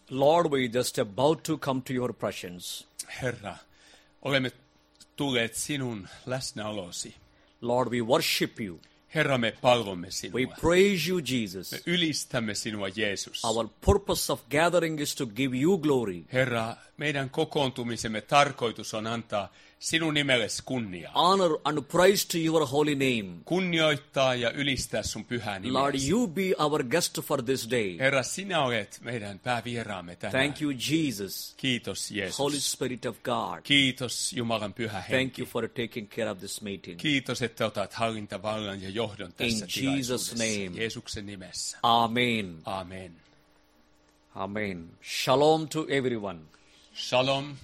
Lord, we just about to come to your presence. Herra, olemme tulleet sinun läsnäolosi. Lord, we worship you. Herra, me palvomme We sinua. praise you, Jesus. Me ylistämme sinua, Jeesus. Our purpose of gathering is to give you glory. Herra, meidän kokoontumisemme tarkoitus on antaa sinun nimellesi kunniaa. Honor and praise to your holy name. Kunnioittaa ja ylistää sun pyhää Lord, nimesi. you be our guest for this day. Herra, sinä olet meidän päävieraamme tänään. Thank you, Jesus. Kiitos, Jeesus. Holy Spirit of God. Kiitos, Jumalan pyhä Thank henki. you for taking care of this meeting. Kiitos, että otat hallintavallan ja johdon tässä In tilaisuudessa. Jesus' name. Jeesuksen nimessä. Amen. Amen. Amen. Shalom to everyone. Shalom,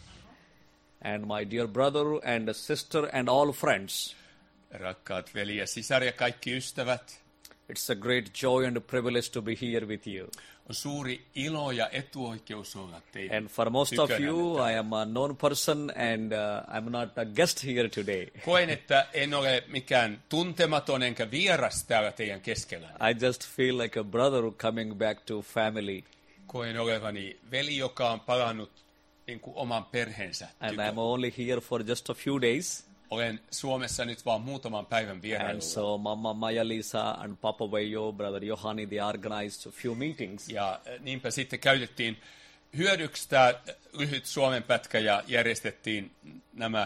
And my dear brother and sister and all friends. rakkaat veli ja sisar ja kaikki ystävät. It's a great joy and a privilege to be here with you. On suuri ilo ja etuoikeus olla teidän And for most of tykönänne you, täällä. I am a known person and I'm not a guest here today. Koen, että en ole mikään tuntematon enkä vieras täällä teidän keskellänne. I just feel like a brother coming back to family. Koen olevani veli, joka on palannut niin kuin oman perheensä And tykö. I'm only here for just a few days. Olen Suomessa nyt vaan muutaman päivän And vierailulla. so Mama Maya-Lisa and Papa Veijo, Brother Johanni, they organized a few meetings. Ja niinpä sitten käytettiin hyödyksi tämä lyhyt Suomen pätkä ja järjestettiin nämä,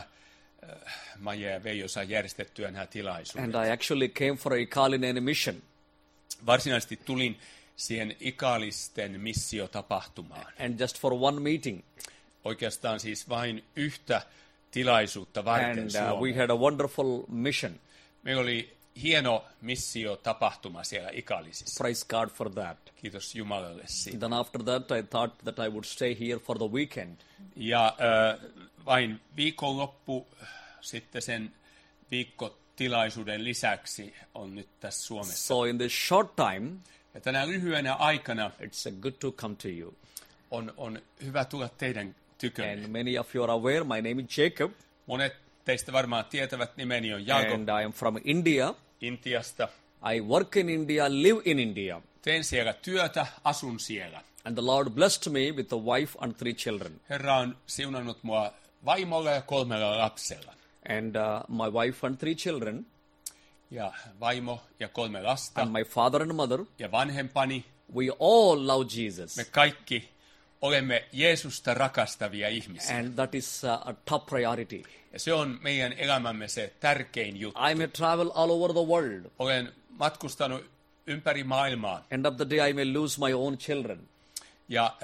Maija ja Veijo sai järjestettyä nämä tilaisuudet. And I actually came for a Ikalinen mission. Varsinaisesti tulin siihen Ikalisten missiotapahtumaan. And just for one meeting. Oikeastaan siis vain yhtä tilaisuutta varten And we Suomeen. had a wonderful mission. Meillä oli hieno missiotapahtuma siellä Ikalisissa. Praise God for that. Kiitos Jumalalle siitä. Then after that, I thought that I would stay here for the weekend. Ja vain viikonloppu sitten sen viikkotilaisuuden lisäksi on nyt tässä Suomessa. So in this short time, Ja tänä lyhyenä aikana it's good to come to you. on hyvä tulla teidän tykönne. And many of you are aware, my name is Jacob. Monet teistä varmaan tietävät, nimeni on Jakob And I am from India. Intiasta. I work in India, live in India. Teen siellä työtä, asun siellä. And the Lord blessed me with a wife and 3 children. Herra on siunannut mua vaimolla ja 3 lapsella. And my wife and 3 children, Ja vaimo ja 3 lasta and my father and mother, ja vanhempani. we all love Jesus. Me kaikki olemme Jeesusta rakastavia ihmisiä. And that is a top priority. Ja se on meidän elämämme se tärkein juttu. I may travel all over the world. Olen matkustanut ympäri maailmaa. End of the day, I may lose my own children. Ja,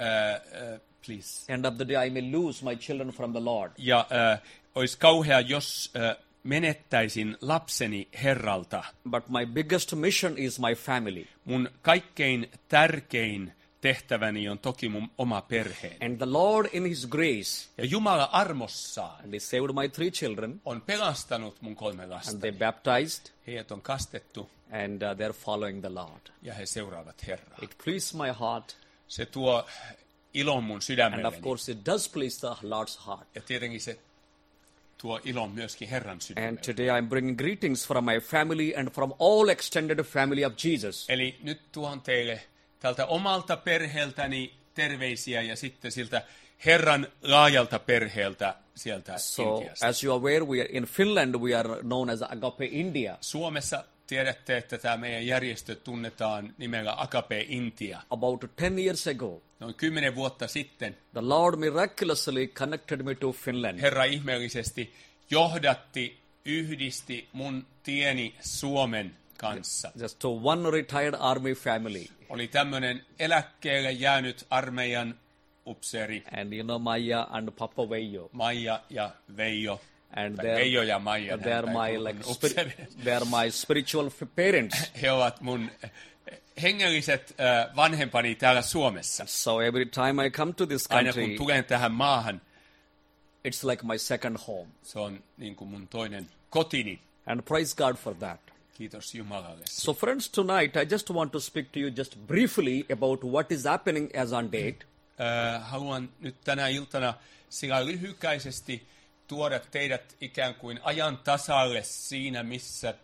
please. End of the day, I may lose my children from the Lord. Ja olisi kauhea, jos menettäisin lapseni Herralta. But my biggest mission is my family. Mun kaikkein tärkein tehtäväni on toki mun oma perheeni. And the Lord in His grace, Ja Jumala armossaan and He saved my 3 children, on pelastanut mun 3 and lasta. they baptized, Heidät on kastettu and they're following the Lord. ja he seuraavat Herraa. It pleased my heart, Se tuo ilon mun and of sydämelleni. course it does please the Lord's heart. Ja tietenkin se tuo ilon myöskin Herran And sydämelle. today I'm bringing greetings from my family and from all extended family of Jesus. Eli nyt tuon teille tältä omalta perheeltäni terveisiä ja sitten siltä Herran laajalta perheeltä sieltä So, Intiasta. as you are aware, we are in Finland, we are known as Agape India. Suomessa tiedätte, että tämä meidän järjestö tunnetaan nimellä Agape Intia. About 10 years ago, Noin 10 vuotta sitten the Lord miraculously connected me to Finland. Herra ihmeellisesti johdatti, yhdisti mun tieni Suomen kanssa. Just to one retired army family. Oli tämmöinen eläkkeelle jäänyt armeijan upseeri, And you know Maya and Papa Veijo. Maija ja Veijo. And Tai Veijo ja Maija. they are näin my on like upseeri. they are my spiritual parents. He ovat mun hengelliset vanhempani täällä Suomessa. So every time I come to this Aina kun country, tulen tähän maahan, it's like my second home. se on niin kuin mun toinen kotini. And praise God for that. Kiitos Jumalalle. So friends, tonight I just want to speak to you just briefly about what is happening as on date. Haluan nyt tänä iltana sillä lyhykäisesti tuoda teidät ikään kuin ajan tasalle siinä,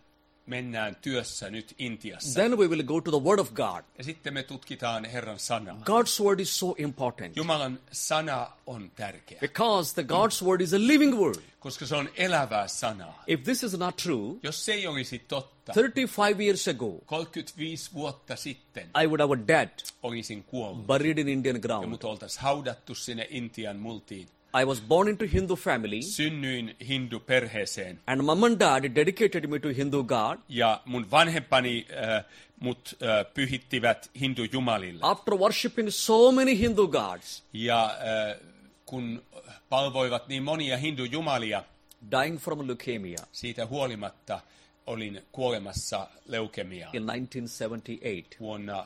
mennään työssä nyt Intiassa. Then we will go to the Word of God. Ja sitten me tutkitaan Herran sanaa. God's Word is so important Jumalan sana on tärkeä, because the God's Word is a living Word. koska se on elävää sanaa. If this is not true, Jos se ei olisi totta, 35 years ago, 35 vuotta sitten I would have a dead, olisin kuollut. buried in Indian Ja ground. mut oltaisiin haudattu sinne Intian multiin. I was born into Hindu family, Synnyin hindu-perheeseen. and mom and dad dedicated me to Hindu God. Ja mun vanhempani mut pyhittivät hindu-jumalille. After worshiping so many Hindu gods, Ja kun palvoivat niin monia hindu-jumalia, dying from leukemia siitä huolimatta olin kuolemassa leukemiaan in 1978, vuonna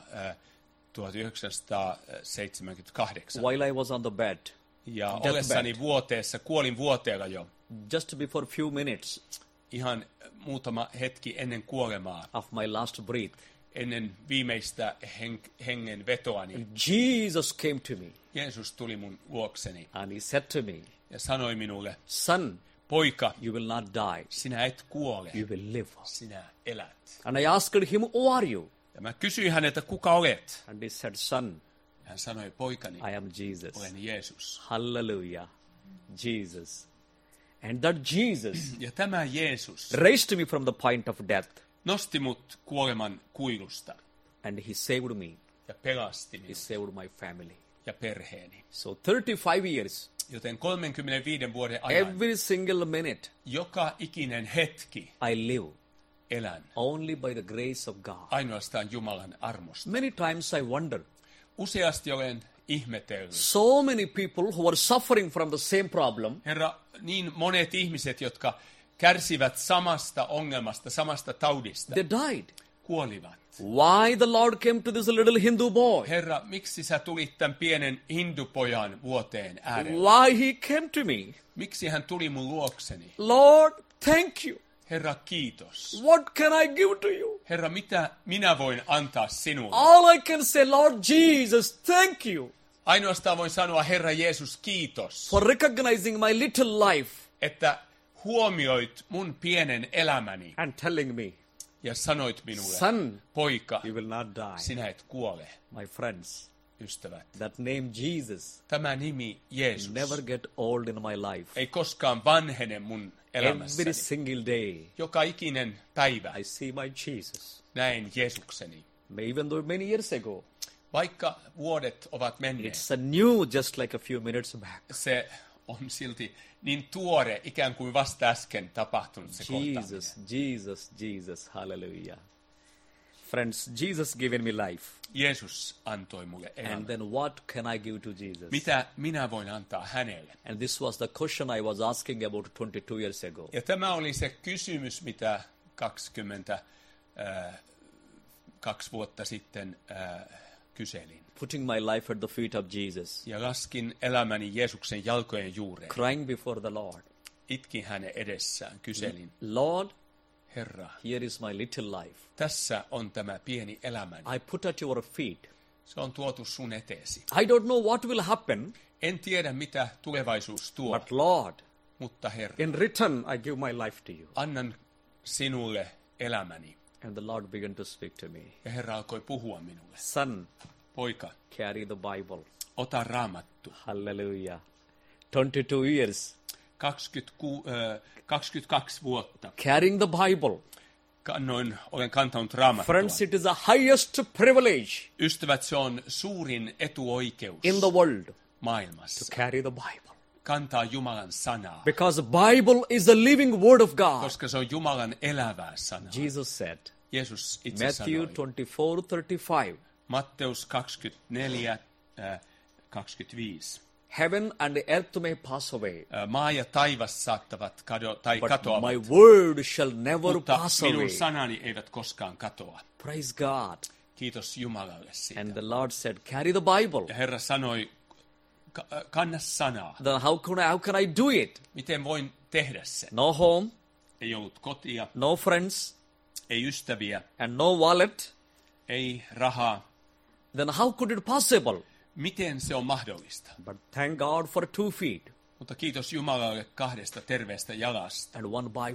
1978. while I was on the bed, Ja deathbed. ollessani vuoteessa, kuolin vuoteella jo, just before few minutes ihan muutama hetki ennen kuolemaa, of my last breath, ennen viimeistä hengen vetoani, Jesus came to me Jeesus tuli mun luokseni and he said to me, ja sanoi minulle, son, poika, you will not die, sinä et kuole, you will live. sinä elät. And I asked him, who are you? Ja mä kysyin häneltä, kuka olet? And he said, son, Hän sanoi, poikani, I am Jesus. olen Jeesus. Hallelujah. Jesus. And that Jesus Ja tämä Jeesus raised me from the point of death, nosti mut kuoleman kuilusta and he saved me. ja pelasti He minut saved my family. ja perheeni. So 35 years, Joten 35 vuoden ajan, every single minute, joka ikinen hetki I live elän only by the grace of God. ainoastaan Jumalan armosta. Many times I wonder, Useasti olen ihmetellyt. so many people who are suffering from the same problem, Herra, niin monet ihmiset, jotka kärsivät samasta ongelmasta, samasta taudista, they died. kuolivat. Why the Lord came to this little Hindu boy? Herra, miksi sä tulit tämän pienen hindupojan vuoteen äärelle? Why he came to me? Miksi hän tuli mun luokseni? Lord, thank you. Herra, kiitos. What can I give to you? Herra, mitä minä voin antaa sinulle? All I can say, Lord Jesus, thank you Ainoastaan voin sanoa, Herra Jeesus, kiitos, for recognizing my little life että huomioit mun pienen elämäni and telling me, ja sanoit minulle, son, poika, you will not die. sinä et kuole, My friends, ystävät. that name Jesus Tämä nimi Jeesus never get old in my life. ei koskaan vanhene mun Every elämässäni. single day, Joka ikinen päivä I see my Jesus. näen Jeesukseni. Even though many years ago, Vaikka vuodet ovat menneet, it's a new just like a few minutes back. se on silti niin tuore, ikään kuin vasta äsken tapahtunut se kohtaaminen. Jesus, Jesus, Jesus, hallelujah. Friends, Jesus given me life. Jeesus antoi mulle And elämän. then what can I give to Jesus? Mitä minä voin antaa hänelle? And this was the question I was asking about 22 years ago. Ja tämä oli se kysymys, mitä 22 vuotta sitten kyselin. Putting my life at the feet of Jesus. Ja laskin elämäni Jeesuksen jalkojen juureen. Crying before the Lord. Itkin hänen edessään, kyselin, Lord, Herra, here is my little life. tässä on tämä pieni elämäni. I put at your feet. Se on tuotu sun eteesi. I don't know what will happen, En tiedä, mitä tulevaisuus tuo, but Lord, mutta Herra, in return, I give my life to you. annan sinulle elämäni. And the Lord began to speak to me. Ja Herra alkoi puhua minulle. Son, Poika, carry the Bible. ota raamattu. Hallelujah. 22 years. 22 vuotta. Carrying the Bible. Olen kantanut raamattua. Friends, it is the highest privilege Ystävät, se on suurin etuoikeus in the world to maailmassa. carry the Bible. Kantaa Jumalan sanaa, Because the Bible is the living word of God. koska se on Jumalan elävää sanaa. Jesus said, Jeesus itse Matthew sanoi, 24:35, Matteus 24, 25. heaven and the earth may pass away, Maa ja taivas saattavat but katoavat, my word shall never mutta pass minun away. sanani eivät koskaan katoa. Praise God. Kiitos Jumalalle siitä. And the Lord said, carry the Bible. Ja Herra sanoi, kanna sanaa. Then how can I do it? Miten voin tehdä sen? No home, Ei ollut kotia, no friends, ei ystäviä, and no wallet. ei rahaa. Then how could it possible? Miten se on mahdollista? But thank God for 2 feet Mutta kiitos Jumalalle 2 terveestä jalasta and 1 Bible.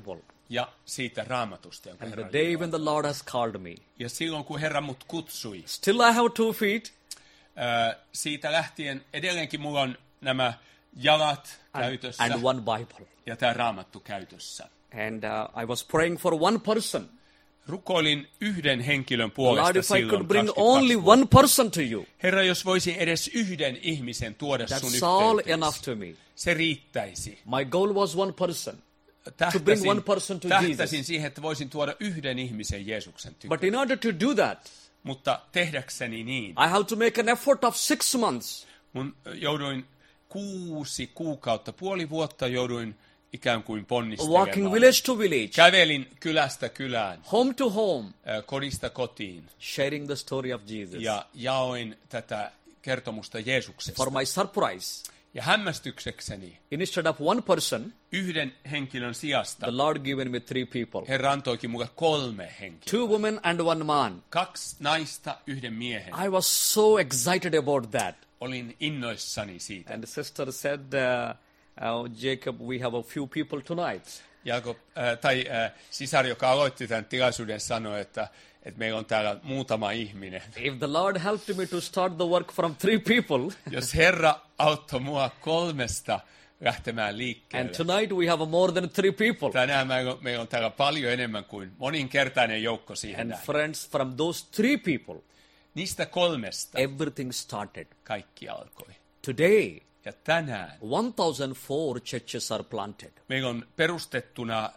ja siitä Raamatusta, jonka And Herra the day Jumala. when the Lord has called me, Ja silloin, kun Herra mut kutsui, still I have 2 feet siitä lähtien edelleenkin mulla on nämä jalat käytössä and 1 Bible. ja tämä Raamattu käytössä. And I was praying for 1 person. Rukoilin yhden henkilön Lord, puolesta if I could silloin bring 22 only vuotta. 1 person to you, Herra, jos voisin edes yhden ihmisen tuoda sun that's all yhteyteesi, enough to me. se riittäisi. My goal was 1 person. bring one person to Tähtäsin Jesus. siihen, että voisin tuoda yhden ihmisen Jeesuksen But tykö. in order to do that, Mutta tehdäkseni niin, I have to make an effort of 6 months. mun jouduin 6 kuukautta, puoli vuotta jouduin ikään kuin Walking ponnistelemaan. village to village, Kävelin kylästä kylään, home to home, kodista kotiin sharing the story of Jesus. ja jaoin tätä kertomusta Jeesuksesta. For my surprise, Ja hämmästyksekseni instead of 1 person, yhden henkilön sijasta the Lord given me 3 people. Herra antoikin mulle 3 henkilöä. 2 women and 1 man. 2 naista, 1 miehen. I was so excited about that. Olin innoissani siitä. And the sister said, Jacob, we have a few people tonight. Sisar, joka aloitti tämän tilaisuuden, sanoi, että meillä on täällä muutama ihminen. If the Lord helped me to start the work from 3 people, Jos Herra auttoi mua 3 lähtemään and liikkeelle. tonight we have more than 3 people. Tänään meillä on täällä paljon enemmän kuin moninkertainen joukko siihen And nähden. friends, from those 3 people, Niistä 3 everything started. kaikki alkoi. Today, Ja tänään 1,004 churches are planted. meillä on perustettuna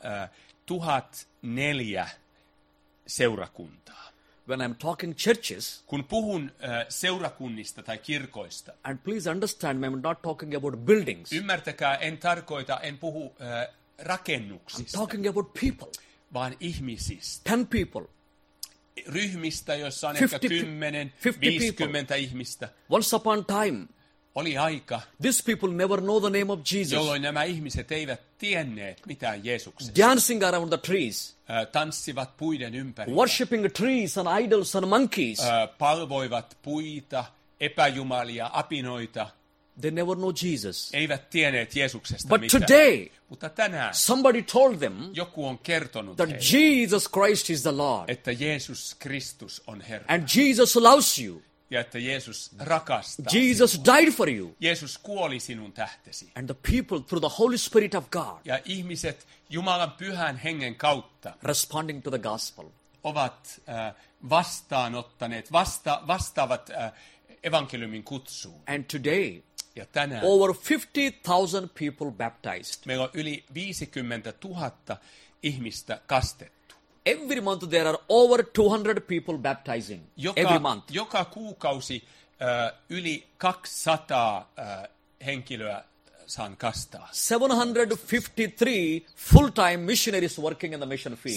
1004 seurakuntaa. When I'm talking churches, Kun puhun seurakunnista tai kirkoista, and please understand me, I'm not talking about buildings. ymmärtäkää, en puhu I'm rakennuksista, talking about people. vaan ihmisistä. 10 people. Ryhmistä, joissa on 50 ehkä 10, 50 50 ihmistä. Once upon time, Oli aika, these people never know the name of Jesus. jolloin nämä ihmiset eivät tienneet mitään Jeesuksesta. Dancing around the trees, Tanssivat puiden ympärillä. worshipping trees and idols and monkeys. Palvoivat puita, epäjumalia, apinoita. They never know Jesus. Eivät tienneet Jeesuksesta But mitään. today, Mutta tänään somebody told them joku on kertonut that heille, Jesus Christ is the Lord. että Jeesus Kristus on Herra. And Jesus loves you. Ja että Jeesus rakastaa. Jesus died for you. Jeesus kuoli sinun tähtesi. And the people, through the Holy Spirit of God, Ja ihmiset Jumalan pyhän hengen kautta responding to the gospel. ovat vastaanottaneet, vastaavat evankeliumin kutsuun. And today, Ja tänään over 50,000 people baptized. meillä on yli 50 000 ihmistä kastettu. Every month there are over 200 people baptizing. Every month. Joka kuukausi yli 200 henkilöä saan kastaa. 753 full-time missionaries working in the mission field.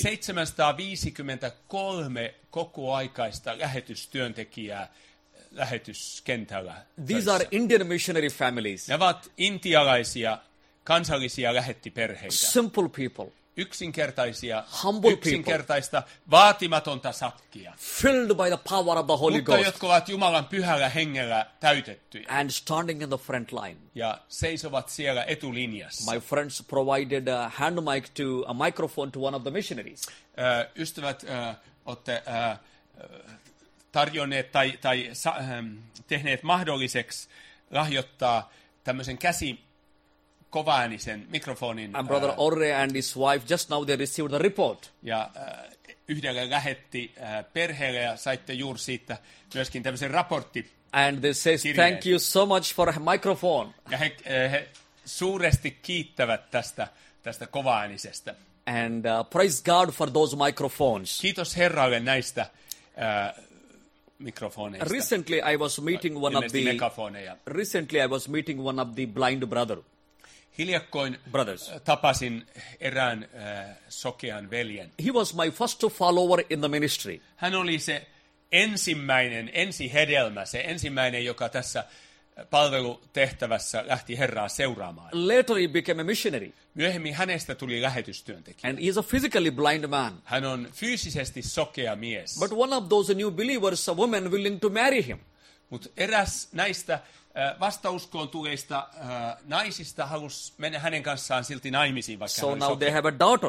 753 kokoaikaista lähetystyöntekijää lähetyskentällä. These töissä. are Indian missionary families. Ne ovat intialaisia kansallisia lähettiperheitä. Simple people, Humble yksinkertaista, vaatimatonta sakkia. filled by the power of the Holy Mutta Ghost, jotka ovat Jumalan pyhällä hengellä täytettyjä and standing in the front line. ja seisovat siellä etulinjassa. My friends provided a hand mic to a microphone to one of the missionaries. Ystävät, olette tarjonneet tai tehneet mahdolliseksi lahjoittaa tämmöisen kovaäänisen mikrofonin. And Brother Orre and his wife, just now they received the report. Ja yhdelle lähetti perheelle ja saitte juuri siitä myöskin tämmöisen raportti. And they says, Kirjeen. thank you so much for a microphone. Ja he suuresti kiittävät tästä kovaäänisestä. And praise God for those microphones. Kiitos Herralle näistä mikrofoneista. Recently I was meeting Ilmeisesti megafoneja. one of the blind brother. Hiljakkoin Brothers. tapasin erään sokean veljen. He was my first follower in the ministry. Hän oli se ensihedelmä, se ensimmäinen, joka tässä palvelutehtävässä lähti Herraa seuraamaan. Later he became a missionary. Myöhemmin hänestä tuli lähetystyöntekijä. And he is a physically blind man. Hän on fyysisesti sokea mies. But one of those new believers, a woman willing to marry him. Mutta eräs näistä vastauskoon tuleista naisista halusi mennä hänen kanssaan silti naimisiin, vaikka So hän oli now they sokea. have a daughter.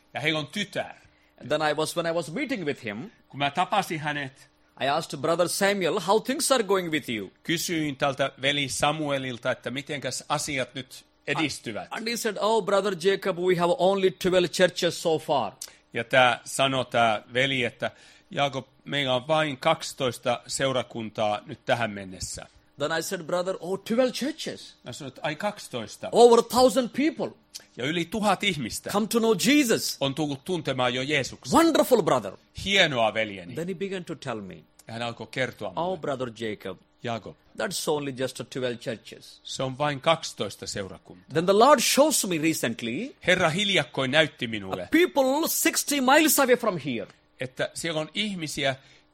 Ja heillä on tytär. Then when I was meeting with him, Kun mä tapasin hänet, I asked Brother Samuel, how things are going with you? kysyin tältä veli Samuelilta, että mitenkäs asiat nyt edistyvät. And he said, oh, Brother Jacob, we have only 12 churches so far. Ja tämä veli, että Jaakob, meillä on vain 12 seurakuntaa nyt tähän mennessä. Then I said, brother, 12 churches. Mä sanoin, että ai 12. Over 1,000 people Ja yli 1000 ihmistä come to know Jesus. on tullut tuntemaan jo Jeesuksen. Wonderful, brother. Hienoa, veljeni. Then he began to tell me, Ja hän alkoi kertoa oh, mulle, Brother Jacob, Jaakob, that's only just 12 churches. se on vain 12 seurakuntaa. Then the Lord shows me recently Herra hiljakkoin näytti minulle, people 60 miles away from here. että siellä on ihmisiä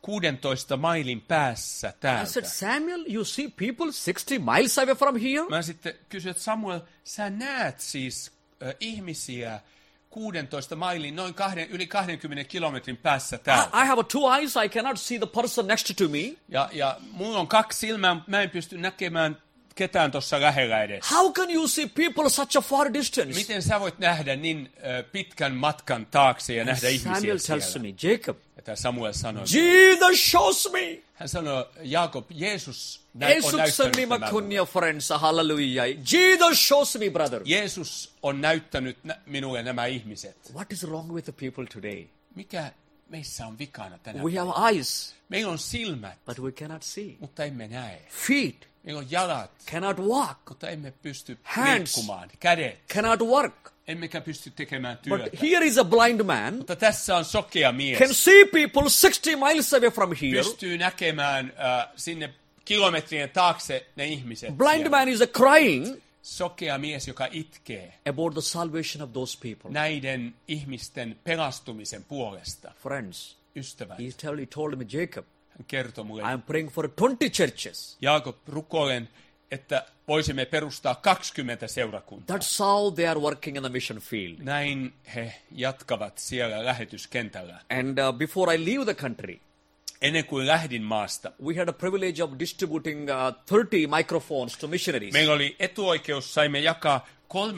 16 mailin päässä I täältä. said, Samuel, you see people 60 miles away from here? Mä sitten kysyin, että Samuel, sä näet siis ihmisiä 16 mailin, yli 20 kilometrin päässä täältä. I have 2 eyes, I cannot see the person next to me. Ja mulla on 2 silmää, mä en pysty näkemään ketään tuossa lähellä edes. How can you see people such a far distance? Miten sä voit nähdä niin pitkän matkan taakse ja nähdä ihmisiä Samuel tells siellä? me, Jacob, Ja tämä Samuel sanoi, Jesus shows me. hän sanoi, Jaakob, Jeesus on Jeesuksen näyttänyt nima tämän. kunnia, friends, hallelujah. Jesus shows me, brother. Jeesus on näyttänyt minulle nämä ihmiset. What is wrong with the people today? Mikä meissä on vikana tänä We päivänä? have eyes, Meillä on silmät, but we cannot see. mutta emme näe. Feet, Meillä on jalat, cannot walk, mutta emme pysty Hands. liikkumaan. Kädet, cannot work. emmekä pysty tekemään työtä. But here is a blind man, Mutta tässä on sokea mies. can see people 60 miles away from here. Pystyy näkemään sinne kilometrien taakse ne ihmiset. Blind siellä. man is crying Sokea mies, joka itkee about the salvation of those people. näiden ihmisten pelastumisen puolesta. Friends, Ystävät, he told me, Jacob, hän kertoi mulle, I am praying for 20 churches. Jaakob, rukoilen, että voisimme perustaa 20 seurakuntaa. That's how they are working in the mission field. Näin he jatkavat siellä lähetyskentällä. And before I leave the country, Ennen kuin lähdin maasta, we had a privilege of distributing 30 microphones to missionaries. meillä oli etuoikeus, saimme jakaa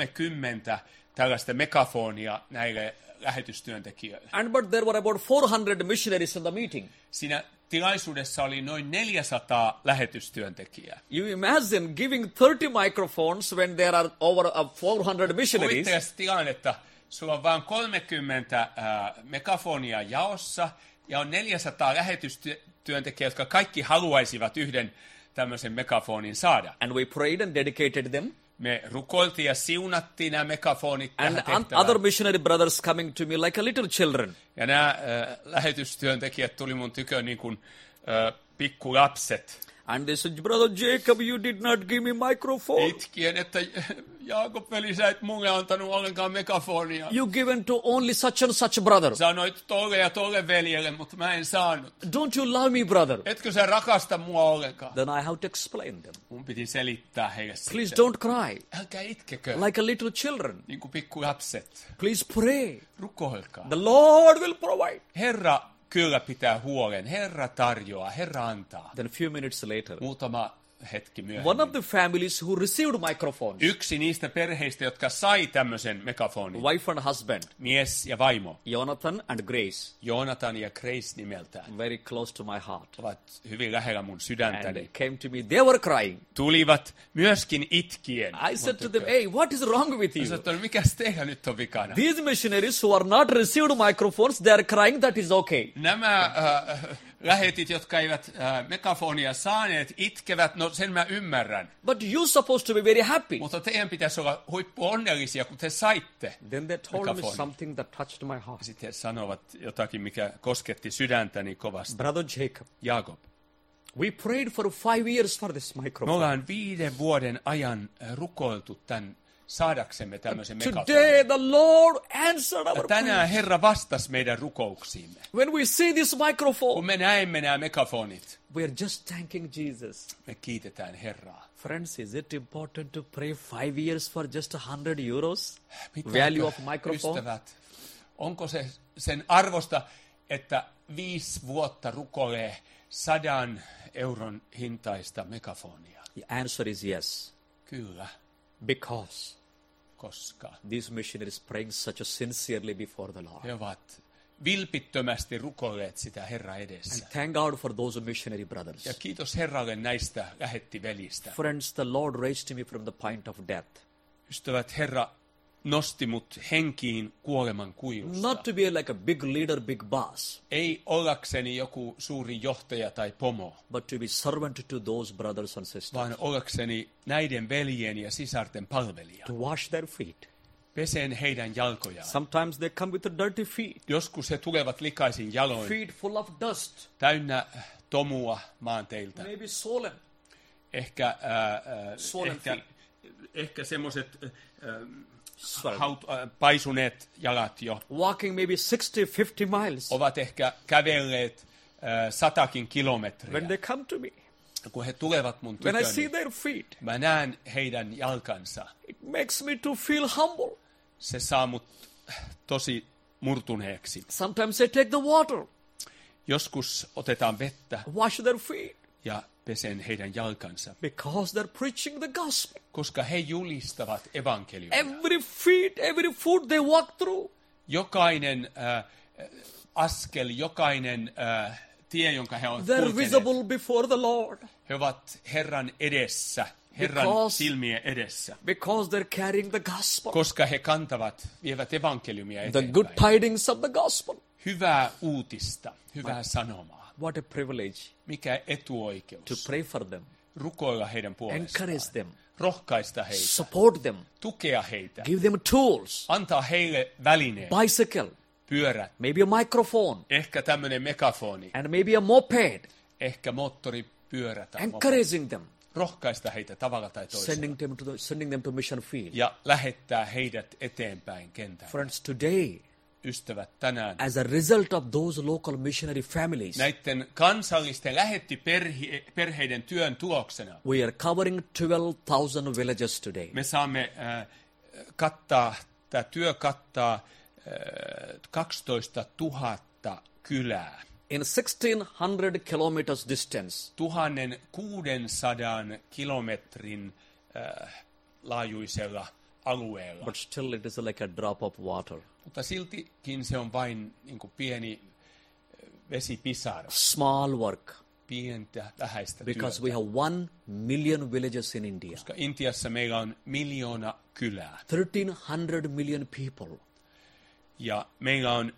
30 tällaista megafonia näille lähetystyöntekijöille. But there were about 400 missionaries in the meeting. Siinä tilaisuudessa oli noin 400 lähetystyöntekijää. You imagine giving 30 microphones when there are over 400 missionaries. Kuvittele tilannetta, sulla on vain 30 megafonia jaossa ja on 400 lähetystyöntekijää, jotka kaikki haluaisivat yhden tämmöisen megafonin saada. And we prayed and dedicated them. Me rukoiltiin ja siunattiin nämä megafonit tähän And tehtävään. other missionary brothers coming to me like a little children. Ja nämä lähetystyöntekijät tuli mun tykö niin kuin pikkulapset. And they said, Brother Jacob, you did not give me microphone. Itkien, että Jaakob veli, sä et mulle antanut ollenkaan megafonia. You given to only such and such brother. Sanoit tolle ja tolle veljelle, mutta mä en saanut. Don't you love me, brother? Etkö sä rakasta mua ollenkaan? Then I have to explain them. Mun piti selittää heille Please sitten. don't cry Älkää itkekö, like a little children. niin kuin pikkulapset. Please pray. Rukoilkaa. The Lord will provide. Herra kyllä pitää huolen. Herra tarjoaa. Herra antaa. Then a few minutes later, Muutama hetki one of myöhemmin. the families who received microphones, Yksi niistä perheistä, jotka sai tämmöisen megafonin, wife and husband, mies ja vaimo, Jonathan and Grace, Jonathan ja Grace nimeltään, very close to my heart. ovat hyvin lähellä mun And sydäntäni. they came to me, they were crying. Tulivat myöskin itkien. I said to them, hey, what is wrong with Mä you? sanoin, että mikäs teillä nyt on vikana? These missionaries who are not received microphones, they are crying, that is okay. Nämä lähetit, jotka eivät megafonia saaneet, itkevät, no sen mä ymmärrän. But you're supposed to be very happy. Mutta teidän pitäisi olla huippuonnellisia, kun te saitte. Then they told me Megaphone. something that touched my heart. Sitten he sanovat jotakin, mikä kosketti sydäntäni kovasti. Brother Jacob, Jaakob, we prayed for 5 years for this me microphone. ollaan 5 vuoden ajan rukoiltu tämän saadaksemme tämmöisen Today megafonin. the Lord answered Ja our tänään prayer. Herra vastasi meidän rukouksiimme. When we see this Kun microphone, me näemme nämä megafonit, we are just thanking Jesus. me kiitetään Herraa. Friends, is it important to pray 5 years for just 100 euros? Pitääkö, Value of microphone? ystävät, onko se sen arvosta, että 5 vuotta rukoilee 100 euron hintaista megafonia? The answer is yes. Kyllä. Because koska these missionaries praying such a sincerely before the Lord. he ovat vilpittömästi rukoilleet sitä Herran And edessä. thank God for those missionary brothers. Ja kiitos Herralle näistä lähettivelistä. Friends, the Lord raised me from the point of death. Ystävät, Herra nosti mut henkiin kuoleman kuilusta. Not to be like a big leader, big boss, Ei ollakseni joku suuri johtaja tai pomo, but to be servant to those brothers and sisters. vaan ollakseni näiden veljien ja sisarten palvelija. To wash their feet. Pesen heidän jalkojaan. Sometimes they come with a dirty feet. Joskus he tulevat likaisin jaloin, Feet full of dust. täynnä tomua maanteiltä. Maybe swollen. Ehkä, Swollen feet. ehkä semmoiset Swollen. paisuneet jalat jo Walking maybe 60, 50 miles. ovat ehkä kävelleet 100 kilometriä. When they come to me, Kun he tulevat mun when I see tyköni, their feet, mä näen heidän jalkansa. it makes me to feel humble. Se saa mut tosi murtuneeksi. Sometimes I take the water, Joskus otetaan vettä wash their feet, ja pesen heidän jalkansa, because they're preaching the gospel. koska he julistavat evankeliumia. Every feet, every foot they walk through, Jokainen askel, jokainen tie, jonka he ovat they're kulkeneet, visible before the Lord, he ovat Herran edessä, Herran Because- silmien edessä, because they're carrying the gospel, koska he vievät evankeliumia the eteenpäin. good tidings of the gospel. Hyvää uutista, hyvää sanomaa. What a privilege Mikä to etuoikeus. pray for them, Rukoilla heidän puolestaan. encourage them, Rohkaista heitä. support them, Tukea heitä. give them tools, Antaa heille välineet. bicycle, Pyörät. maybe a microphone, Ehkä tämmöinen megafoni. and maybe a moped, Ehkä moottoripyörä tai moped. encouraging them, Rohkaista heitä tavalla tai toisella. sending them to mission field. Ja lähettää heidät eteenpäin kentällä. Friends, today, Ystävät, tänään as a result of those local missionary families, näiden kansallisten lähettiperheiden työn tuloksena we are covering 12,000 villages today. me saamme kattaa, tämä työ kattaa 12 000 kylää. In 1,600 kilometers distance, 1600 kilometrin laajuisella alueella. but still it is like a drop of water. Mutta siltikin se on vain niin kuin pieni vesipisara, Small work, pientä vähäistä because työtä. we have 1 million villages in India, Koska Intiassa meillä on 1 miljoona kylää 1,300 million people. ja meillä on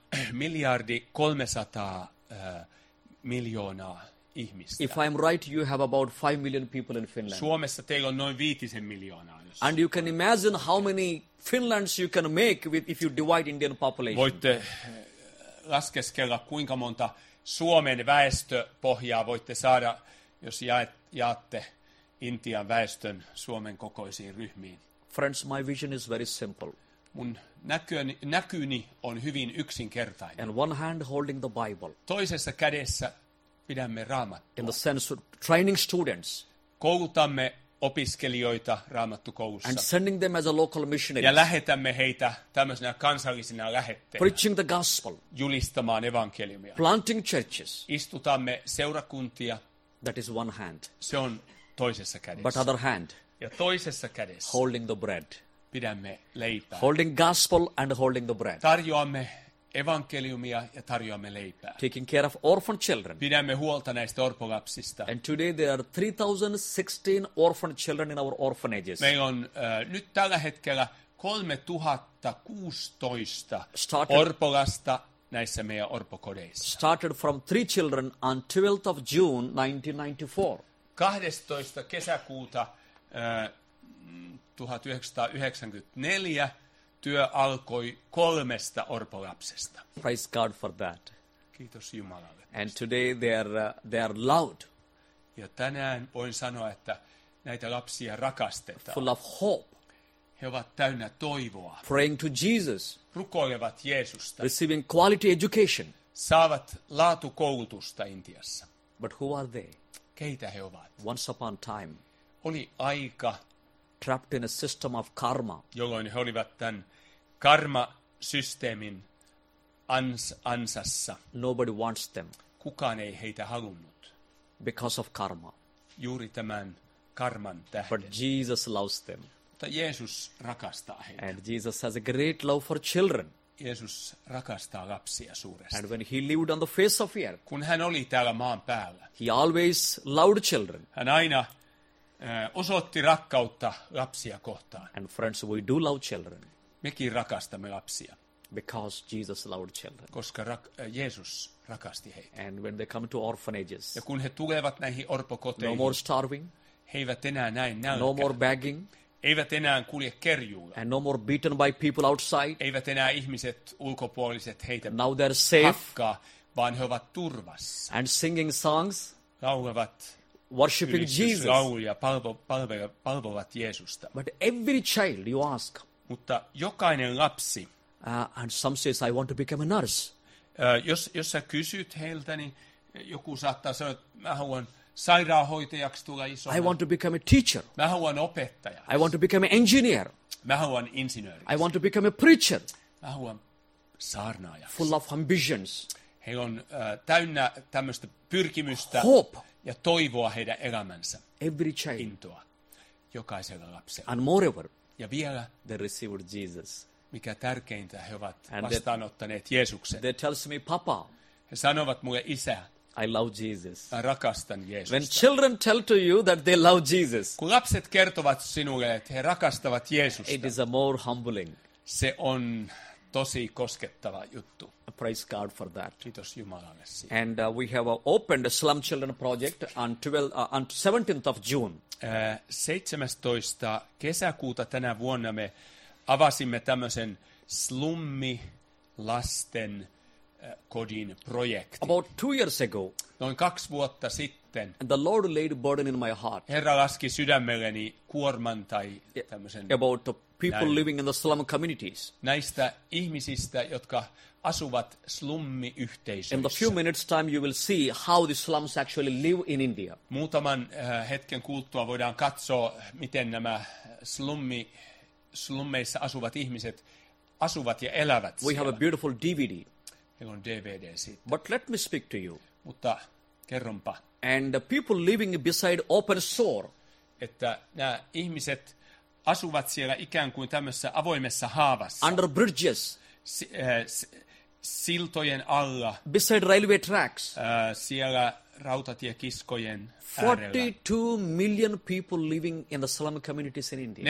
1,3 miljardia ihmistä. If I'm right, you have about 5 million people in Finland. Suomessa teillä on noin 5 miljoonaa. Jos And you can imagine how many Finlands you can make if you divide Indian population. voitte laskeskella, kuinka monta Suomen väestöpohjaa voitte saada, jos jaatte Intian väestön Suomen kokoisiin ryhmiin. Friends, my vision is very simple. Mun näkyni on hyvin yksinkertainen. In one hand, holding the Bible. Toisessa kädessä pidämme Raamattua. In the sense of training students Koulutamme opiskelijoita and Raamattukoulussa sending them as a local missionary, ja lähetämme heitä tämmöisenä kansallisina lähetteinä preaching the gospel, julistamaan evankeliumia. planting churches. Istutamme seurakuntia, That is one hand. se on toisessa But kädessä. other hand, Ja toisessa kädessä holding the bread. pidämme leipää. Holding gospel and holding the bread. Tarjoamme evankeliumia ja tarjoamme leipää. Taking care of orphan children. Pidämme huolta näistä orpolapsista. And today there are 3,016 orphan children in our orphanages. Meillä on nyt tällä hetkellä 3016 Started- orpolasta näissä meidän orpokodeissa. Started from 3 children on 12th of June 1994. 12. kesäkuuta 1994 työ alkoi 3 orpolapsesta. Praise God for that. Kiitos Jumalalle. And today they are loud, Ja tänään voin sanoa, että näitä lapsia rakastetaan. full of hope, He ovat täynnä toivoa, praying to Jesus, rukoilevat Jeesusta, receiving quality education. saavat laatukoulutusta Intiassa. But who are they? Keitä he ovat? Once upon a time, Oli aika, trapped in a system of karma, jolloin he olivat tämän karmasysteemin ansassa. nobody wants them Kukaan ei heitä halunnut because of karma. juuri tämän karman tähden. But Jesus loves them. mutta Jeesus rakastaa heitä. And Jesus has a great love for children. Jeesus rakastaa lapsia suuresti. And when he lived on the face of the earth, Kun hän oli täällä maan päällä, he always loved children. hän aina osoitti rakkautta lapsia kohtaan. And friends, we do love children Mekin rakastamme lapsia, because Jesus loved children. koska Jeesus rakasti heitä. And when they come to orphanages, Ja kun he tulevat näihin no orpokoteihin, more starving, he eivät enää näin no more nälkää, begging, eivät enää kulje kerjuulla, and no more beaten by people outside. eivät enää ihmiset ulkopuoliset heitä Now they're safe hakkaa, vaan he ovat turvassa. and singing songs, Laulavat worshiping Jesus. ylistyslauluja, palvovat Jeesusta. But every child, you ask, Mutta jokainen lapsi, and some says, I want to become a nurse. jos sä kysyt heiltä, niin joku saattaa sanoa, että mä haluan sairaanhoitajaksi tulla isona. I want to become a teacher. Mä haluan opettajaksi. I want to become an engineer. Mä haluan insinööriksi. I want to become a preacher. Mä haluan saarnaajaksi. Full of ambitions, Heillä on täynnä tämmöistä pyrkimystä hope. ja toivoa heidän elämänsä, Every child. intoa, jokaisella lapsella. And moreover, Ja vielä, they received Jesus. mikä tärkeintä, he ovat And vastaanottaneet Jeesuksen. They tells me, Papa, He sanovat mulle, isä, I love Jesus. mä rakastan When Jeesusta. children tell to you that they love Jesus, Kun lapset kertovat sinulle, että he rakastavat Jeesusta, it is a more humbling. se on tosi koskettava juttu. Praise God for that. Kiitos Jumalalle siitä. And we have opened a Slum Children Project on 17th of June. 17. kesäkuuta tänä vuonna me avasimme tämmöisen slummilasten kodin projektin. About 2 years ago, Noin 2 vuotta sitten and the Lord laid a burden in my heart Herra laski sydämelleni kuorman tai tämmöisen about the people Näin. living in the slum communities. näistä ihmisistä, jotka asuvat In the slummiyhteisöissä. few minutes time, you will see how the slums actually live in India. Muutaman hetken kuluttua voidaan katsoa, miten nämä slummeissa asuvat ihmiset asuvat ja elävät We have a siellä. beautiful DVD. Heillä on DVD siitä. But let me speak to you. Mutta kerronpa, And the people living beside open sore, että nämä ihmiset asuvat siellä ikään kuin tämmöisessä avoimessa haavassa, under bridges, siltojen alla, beside railway tracks. siellä rautatiekiskojen äärellä. 42 million people living in the slum communities in India.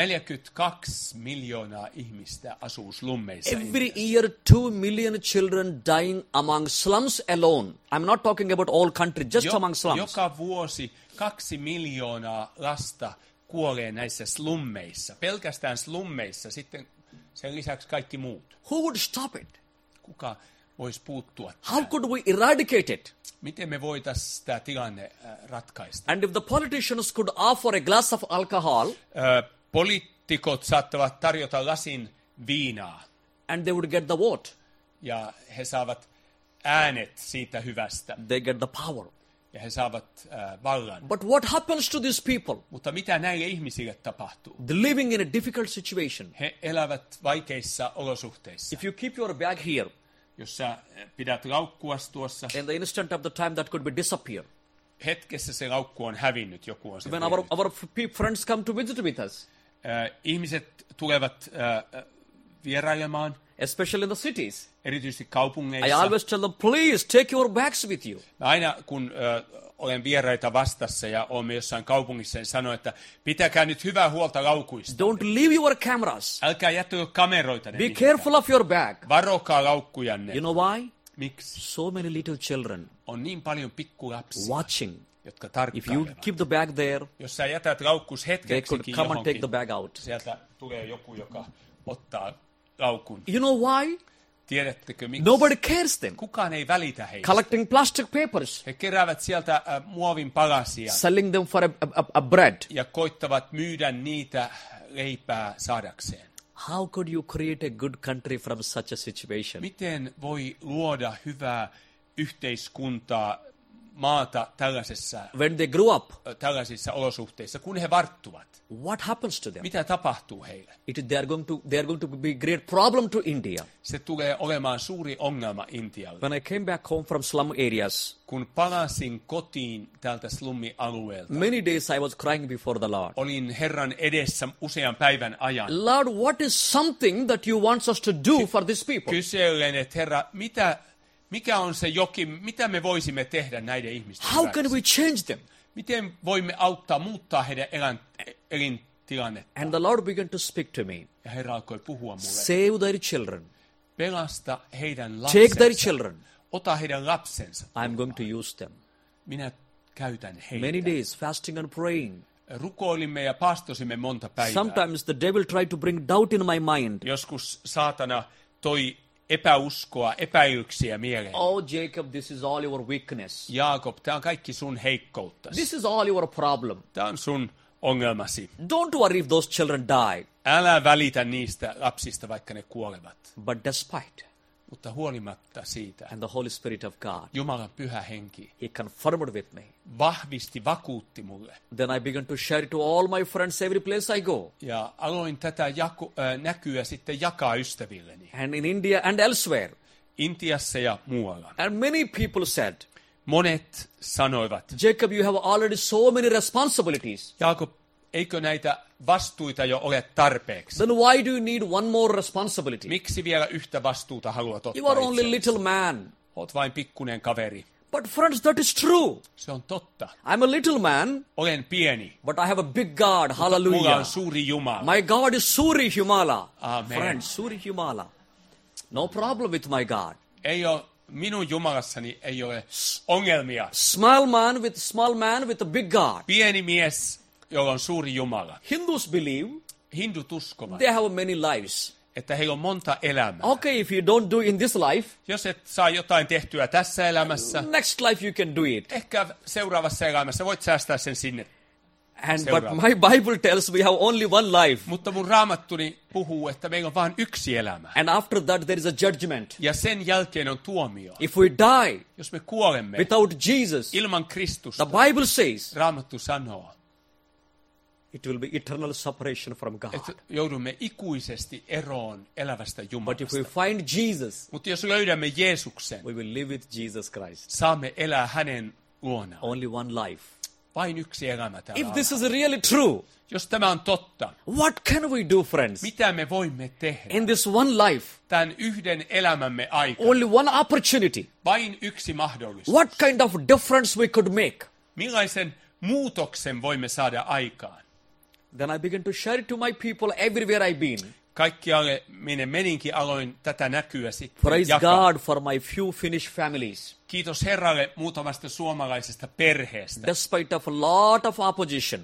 42 miljoonaa ihmistä asuu slummeissa. Every year, 2 million children dying among slums alone. I'm not talking about all country, just among slums. Joka vuosi 2 miljoonaa lasta kuolee näissä slummeissa. Pelkästään slummeissa, sitten sen lisäksi kaikki muut. Who would stop it? Kuka voisi puuttua How tähän? could we eradicate it? Miten me voitaisiin tämä tilanne ratkaista? And if the politicians could offer a glass of alcohol Poliitikot saattavat tarjota lasin viinaa and they would get the vote, ja he saavat äänet siitä hyvästä they get the power. ja he saavat vallan. But what happens to these people? Mutta mitä näille ihmisille tapahtuu? They're living in a difficult situation. He elävät vaikeissa olosuhteissa. If you keep your bag here, Jos sä pidät laukkuas tuossa, in the instant of the time that could be disappear. hetkessä se laukku on hävinnyt, joku on sen When vienyt. our friends come to visit with us, Ihmiset tulevat vierailemaan, especially in the cities, erityisesti I kaupungeissa. always tell them, please take your bags with you. Mä aina kun olen vieraita vastassa ja olemme jossain kaupungissa, niin sanon, että pitäkää nyt hyvää huolta laukuista. Don't leave your cameras. Älkää jättäkö kameroita ne Be mihinkään. careful of your bag. Varokaa laukkujanne. You know why? Miksi? So many little children On niin paljon pikkulapsia, watching. jotka If you tarkkailevat. keep the bag there, Jos sä jätät laukkus they could hetkeksikin come and take johonkin, the bag out. sieltä tulee joku, joka ottaa laukun. You know why? Tiedättekö miksi? Nobody cares them. Kukaan ei välitä heistä. Collecting plastic papers, He keräävät sieltä muovin palasia selling them for a bread. ja koittavat myydä niitä leipää saadakseen. How could you create a good country from such a situation? Miten voi luoda hyvää yhteiskuntaa maata when they grew up, tällaisissa olosuhteissa, kun he varttuvat. what happens to them? Mitä tapahtuu heille? They are going to be a great problem to India. Se tulee olemaan suuri ongelma Intialle. When I came back home from slum areas, Kun palasin kotiin tältä slummialueelta, many days I was crying before the Lord. olin Herran edessä usean päivän ajan. Lord, what is something that you want us to do for these people? Kysellen, että Herra, mikä on se jokin, mitä me voisimme tehdä näiden ihmisten How hyväksi? can we change them? Miten voimme auttaa, muuttaa heidän elintilannetta? And the Lord began to speak to me. Ja Herra alkoi puhua mulle. Save their children. Pelasta heidän Take their lapsensa. children. Ota heidän lapsensa. I'm going to use them. Minä käytän heitä. Many days fasting and praying. Rukoilimme ja pastosimme monta päivää. Sometimes the devil tried to bring doubt in my mind. Joskus saatana toi epäuskoa, epäilyksiä mieleen. Oh, Jacob, this is all your weakness. Jaakob, tämä on kaikki sun heikkouttasi. This is all your problem. Tämä on sun ongelmasi. Don't worry if those children die. Älä välitä niistä lapsista, vaikka ne kuolevat. But despite, Mutta huolimatta siitä, and the Holy Spirit of God, Jumalan pyhä henki He confirmed with me. vakuutti mulle. Then I began to share it to all my friends every place I go. Ja aloin tätä näkyä sitten jakaa ystävilleni. And in India and elsewhere. Intiassa ja muualla. And many people said, Monet sanoivat, Jacob, you have already so many responsibilities. Jaakob, eikö näitä vastuita jo ole tarpeeksi? Then why do you need one more responsibility? Miksi vielä yhtä vastuuta haluat ottaa You are only itsellesi? little man. Oot vain pikkunen kaveri. But friends, that is true. Se on totta. I'm a little man, Olen pieni. but I have a big God. Mulla Hallelujah. on suuri Jumala. My God is Suri Humala. Amen. Friends, Suri Humala. No problem with my God. Ei ole, minun Jumalassani ei ole ongelmia. Small man with a big God. Pieni mies, jolla on suuri Jumala. Hindus believe Hindut uskovat, they have many lives. että heillä on monta elämää. Okay, if you don't do in this life, Jos et saa jotain tehtyä tässä elämässä, next life you can do it. ehkä seuraavassa elämässä voit säästää sen sinne. But my Bible tells we have only one life. Mutta mun raamattuni puhuu, että meillä on vain yksi elämä. And after that there is a judgment. Ja sen jälkeen on tuomio. If we die Jos me kuolemme without Jesus, ilman Kristusta, the Bible says Raamattu sanoo, it will be eternal separation from God. että joudumme ikuisesti eroon elävästä But if Jumalasta. we find Jesus, Mutta jos löydämme Jeesuksen, we will live with Jesus Christ. saamme elää hänen luonaan. Only one life. Vain yksi elämä täällä If this alhaalla. is really true, Jos tämä on totta, what can we do, friends? mitä me voimme tehdä In this one life, tämän yhden elämämme aikana? only one opportunity. Vain yksi mahdollisuus. What kind of difference we could make? Millaisen muutoksen voimme saada aikaan? Then I began to share it to my people everywhere I've been. Kaikkialle minne meninkin aloin tätä näkyä sitten Praise jakaa. God for my few Finnish families. Kiitos Herralle muutamasta suomalaisesta perheestä. Despite of a lot of opposition,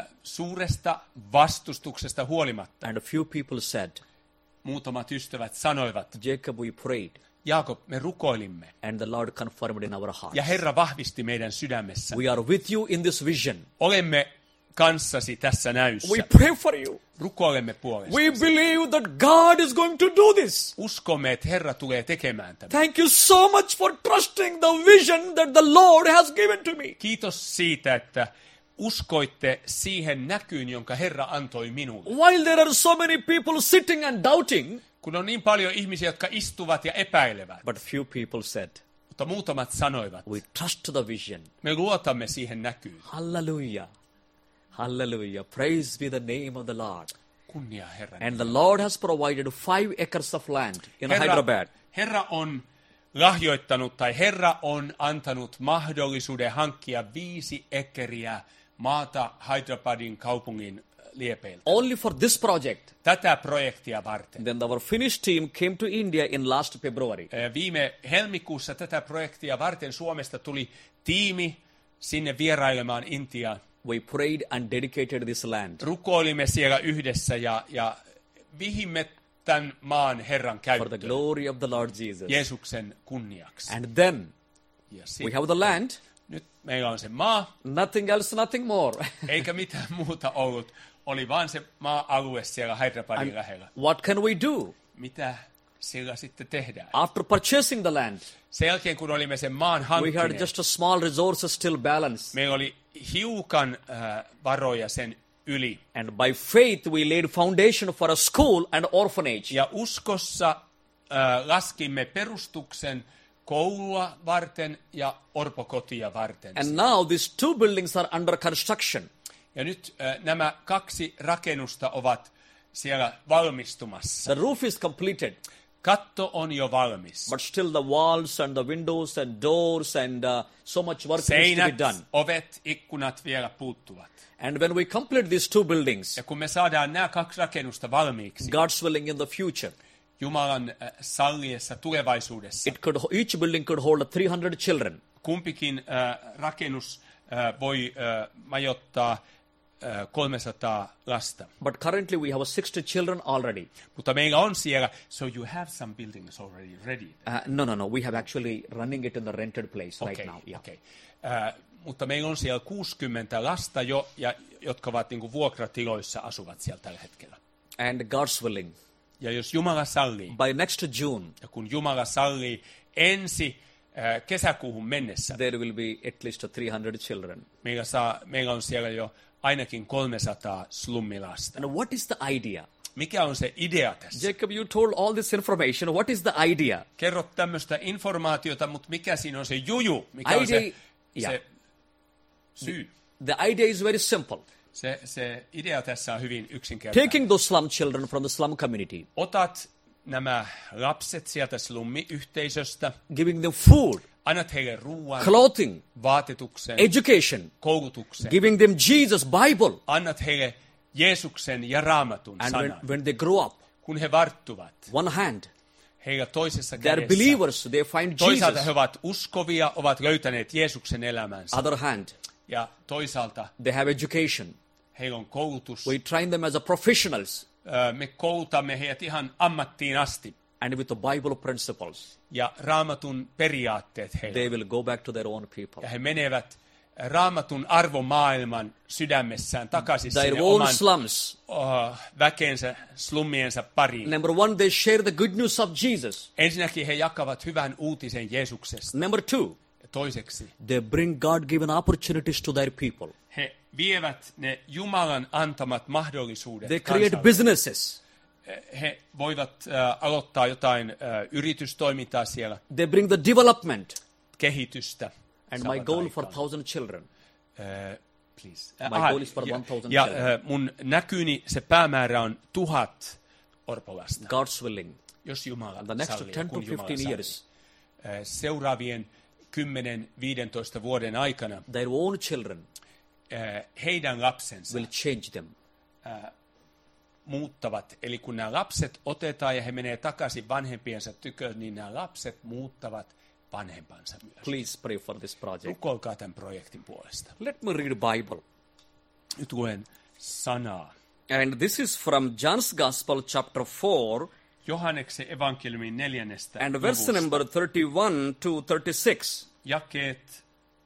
Suuresta vastustuksesta huolimatta and a few people said, muutamat ystävät sanoivat, Jacob, we prayed, Jaakob, me rukoilimme. and the Lord confirmed in our hearts. Ja Herra vahvisti meidän sydämessä. We are with you in this vision. Olemme kanssasi tässä näyssä. We pray for you. Rukoilemme puolesta. We believe that God is going to do this. Uskomme, että Herra tulee tekemään tämän. Thank you so much for trusting the vision that the Lord has given to me. Kiitos siitä, että uskoitte siihen näkyyn, jonka Herra antoi minulle. While there are so many people sitting and doubting, Kun on niin paljon ihmisiä, jotka istuvat ja epäilevät, but few people said, mutta muutamat sanoivat, we trust the vision. me luotamme siihen näkyyn. Hallelujah. Hallelujah. Praise be the name of the Lord. Kunnia Herran. And the Lord has provided 5 acres of land in Hyderabad. Herra on lahjoittanut tai Herra on antanut mahdollisuuden hankkia 5 ekeriä maata Hyderabadin kaupungin liepeiltä. Only for this project. Tätä projektia varten. Then our Finnish team came to India in last February. Viime helmikuussa tätä projektia varten Suomesta tuli tiimi sinne vierailemaan Intiaan. We prayed and dedicated this land Rukoilimme siellä yhdessä ja vihimme tämän maan Herran for the käyttöön glory of the Lord Jesus. Jeesuksen kunniaksi. And then Ja we have the land, nyt meillä on se maa, nothing else, nothing more. eikä mitään muuta ollut. Oli vaan se maa-alue siellä Hyderabadin lähellä. What can we do? Mitä sillä sitten tehdään? After purchasing the land, Sen jälkeen, kun olimme sen maan we had hankkineet, just a small resources still balance. meillä oli hiukan varoja sen yli. And by faith, we laid foundation for a school and orphanage. Ja uskossa laskimme perustuksen koulua varten ja orpokotia varten. And now these two buildings are under construction. Ja nyt nämä 2 rakennusta ovat siellä valmistumassa. The roof is completed, Katto on jo valmis. but still the walls and the windows and doors and so much work needs to Seinät, be done. ovet, ikkunat vielä puuttuvat. And when we complete these two buildings, Ja kun me saadaan nämä 2 rakennusta valmiiksi, God's willing in the future, Jumalan salliessa tulevaisuudessa, each building could hold 300 children. kumpikin rakennus voi majoittaa 300 lasta. But currently we have 60 children already. Mutta meillä on siellä, so you have some buildings already ready. No. We have actually running it in the rented place right now. Yeah. Okay. Mutta meillä on siellä 60 lasta jo, jotka ovat niin kuin vuokratiloissa asuvat siellä tällä hetkellä. And God's willing, Ja jos Jumala sallii, by next June, ja kun Jumala sallii ensi kesäkuuhun mennessä, there will be at least 300 children. meillä on siellä jo ainakin 300 slummilasta. And what is the idea? Mikä on se idea tässä? Jacob, you told all this information. What is the idea? Kerrot tämmöistä informaatiota, mutta mikä siinä on se juju? Mikä on se syy? The idea is very simple. Se idea tässä on hyvin yksinkertainen. Taking those slum children from the slum community, Otat nämä lapset sieltä slummiyhteisöstä, giving them food, annat heille ruoan, clothing, vaatetuksen, education, koulutuksen, giving them Jesus, Bible. annat heille Jeesuksen ja Raamatun And sanan. when they grow up, Kun he varttuvat, one hand, heillä toisessa they are kädessä, believers, they find toisaalta Jesus. he ovat uskovia, ovat löytäneet Jeesuksen elämänsä. Other hand, Ja toisaalta they have education. heillä on koulutus. We train them as a professionals Me koulutamme heidät ihan ammattiin asti. and with the Bible principles. Ja Raamatun periaatteet heillä. They will go back to their own people. Ja he menevät Raamatun arvomaailman sydämessään takaisin Their sinne own oman slums. väkeensä, slummiensa pariin. Number one, they share the good news of Jesus. Ensinnäkin he jakavat hyvän uutisen Jeesuksesta. Number two, Ja toiseksi they bring God-given opportunities to their people. he vievät ne Jumalan antamat mahdollisuudet They create kansalle. businesses. He voivat aloittaa jotain yritystoimintaa siellä, They bring the development. kehitystä. And saavat my goal for aikaan. 1,000 children. Please. My goal is for 1,000 ja children. mun näkyni se päämäärä on 1000 orpolasta, God's willing. jos Jumala The next sallii, 10 to kun Jumala 15 sallii. years, Seuraavien 10-15 vuoden aikana their own children heidän lapsensa will change them. muuttavat. Eli kun nämä lapset otetaan ja he menee takaisin vanhempiensa tykö, niin nämä lapset muuttavat vanhempansa myös. Please pray for this project. Rukoilkaa tämän projektin puolesta. Let me read Bible. Nyt luen sanaa. And this is from John's Gospel chapter 4 Johanneksen evankeliumin 4. and verse luvusta. number 31 to 36. Jakeet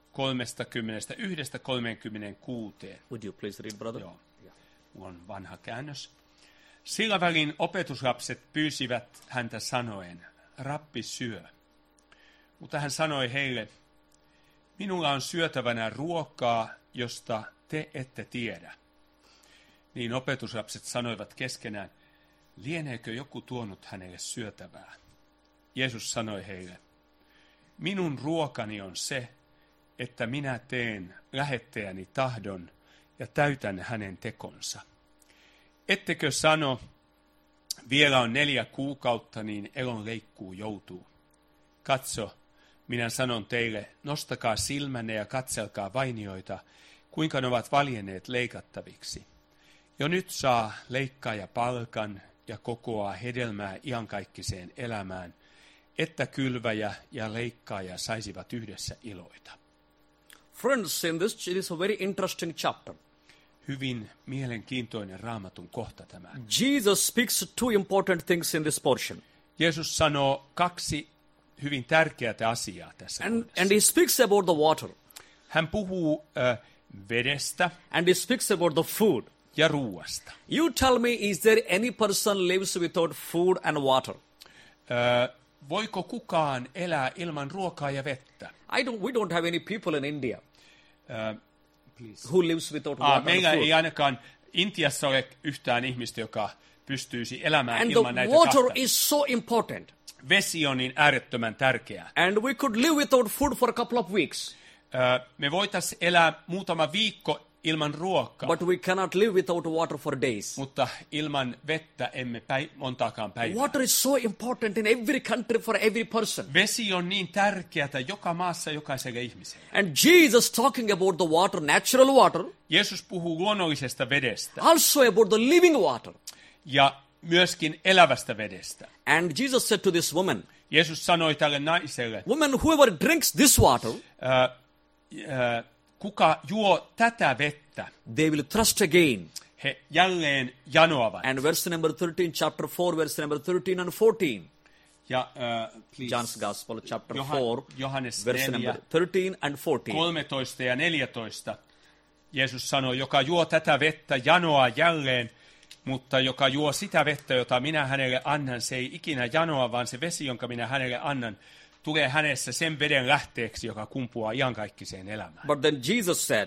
31-36. Would you please read, brother? Joo, on vanha käännös. Sillä välin opetuslapset pyysivät häntä sanoen, Rabbi syö. Mutta hän sanoi heille, minulla on syötävänä ruokaa, josta te ette tiedä. Niin opetuslapset sanoivat keskenään, lieneekö joku tuonut hänelle syötävää? Jeesus sanoi heille, minun ruokani on se, että minä teen lähettäjäni tahdon ja täytän hänen tekonsa. Ettekö sano, vielä on 4 kuukautta, niin elon leikkuu joutuu. Katso, minä sanon teille, nostakaa silmänne ja katselkaa vainioita, kuinka ne ovat valjenneet leikattaviksi. Jo nyt saa leikkaaja palkan ja kokoaa hedelmää iankaikkiseen elämään, että kylväjä ja leikkaaja saisivat yhdessä iloita. Friends, in this it is a very interesting chapter. Hyvin mielenkiintoinen Raamatun kohta tämä. Jesus speaks 2 important things in this portion. Jeesus sanoo 2 hyvin tärkeää asiaa tässä kohdassa. And he speaks about the water. Hän puhuu vedestä And he speaks about the food. ja ruuasta. You tell me, is there any person lives without food and water? Voiko kukaan elää ilman ruokaa ja vettä? We don't have any people in India Please. who lives without water and Meillä food. ei ainakaan Intiassa ole yhtään ihmistä, joka pystyisi elämään And ilman the näitä water kahta. is so important. Vesi on niin äärettömän tärkeää. And we could live without food for a couple of weeks, Me voitaisiin elää muutama viikko ilman ruokaa, but we cannot live without water for days. mutta ilman vettä emme montaakaan päivää. Water is so important in every country for every person. Vesi on niin tärkeää joka maassa jokaiselle ihmiselle. And Jesus talking about the water, natural water, Jeesus puhuu luonnollisesta vedestä also about the living water. ja myöskin elävästä vedestä. And Jesus said to this woman, Jeesus sanoi tälle naiselle, woman, whoever drinks this water, kuka juo tätä vettä, they will thirst again. he jälleen janoavat. And verse number 13, chapter 4, verse number 13 and 14. Ja, please. John's Gospel, chapter 4, Johannes verse 4, number 13 and 14. 13 ja 14. Jeesus sanoi, joka juo tätä vettä, janoaa jälleen, mutta joka juo sitä vettä, jota minä hänelle annan, se ei ikinä janoa, vaan se vesi, jonka minä hänelle annan, tulee hänessä sen veden lähteeksi, joka kumpuaa iankaikkiseen elämään. But then Jesus said,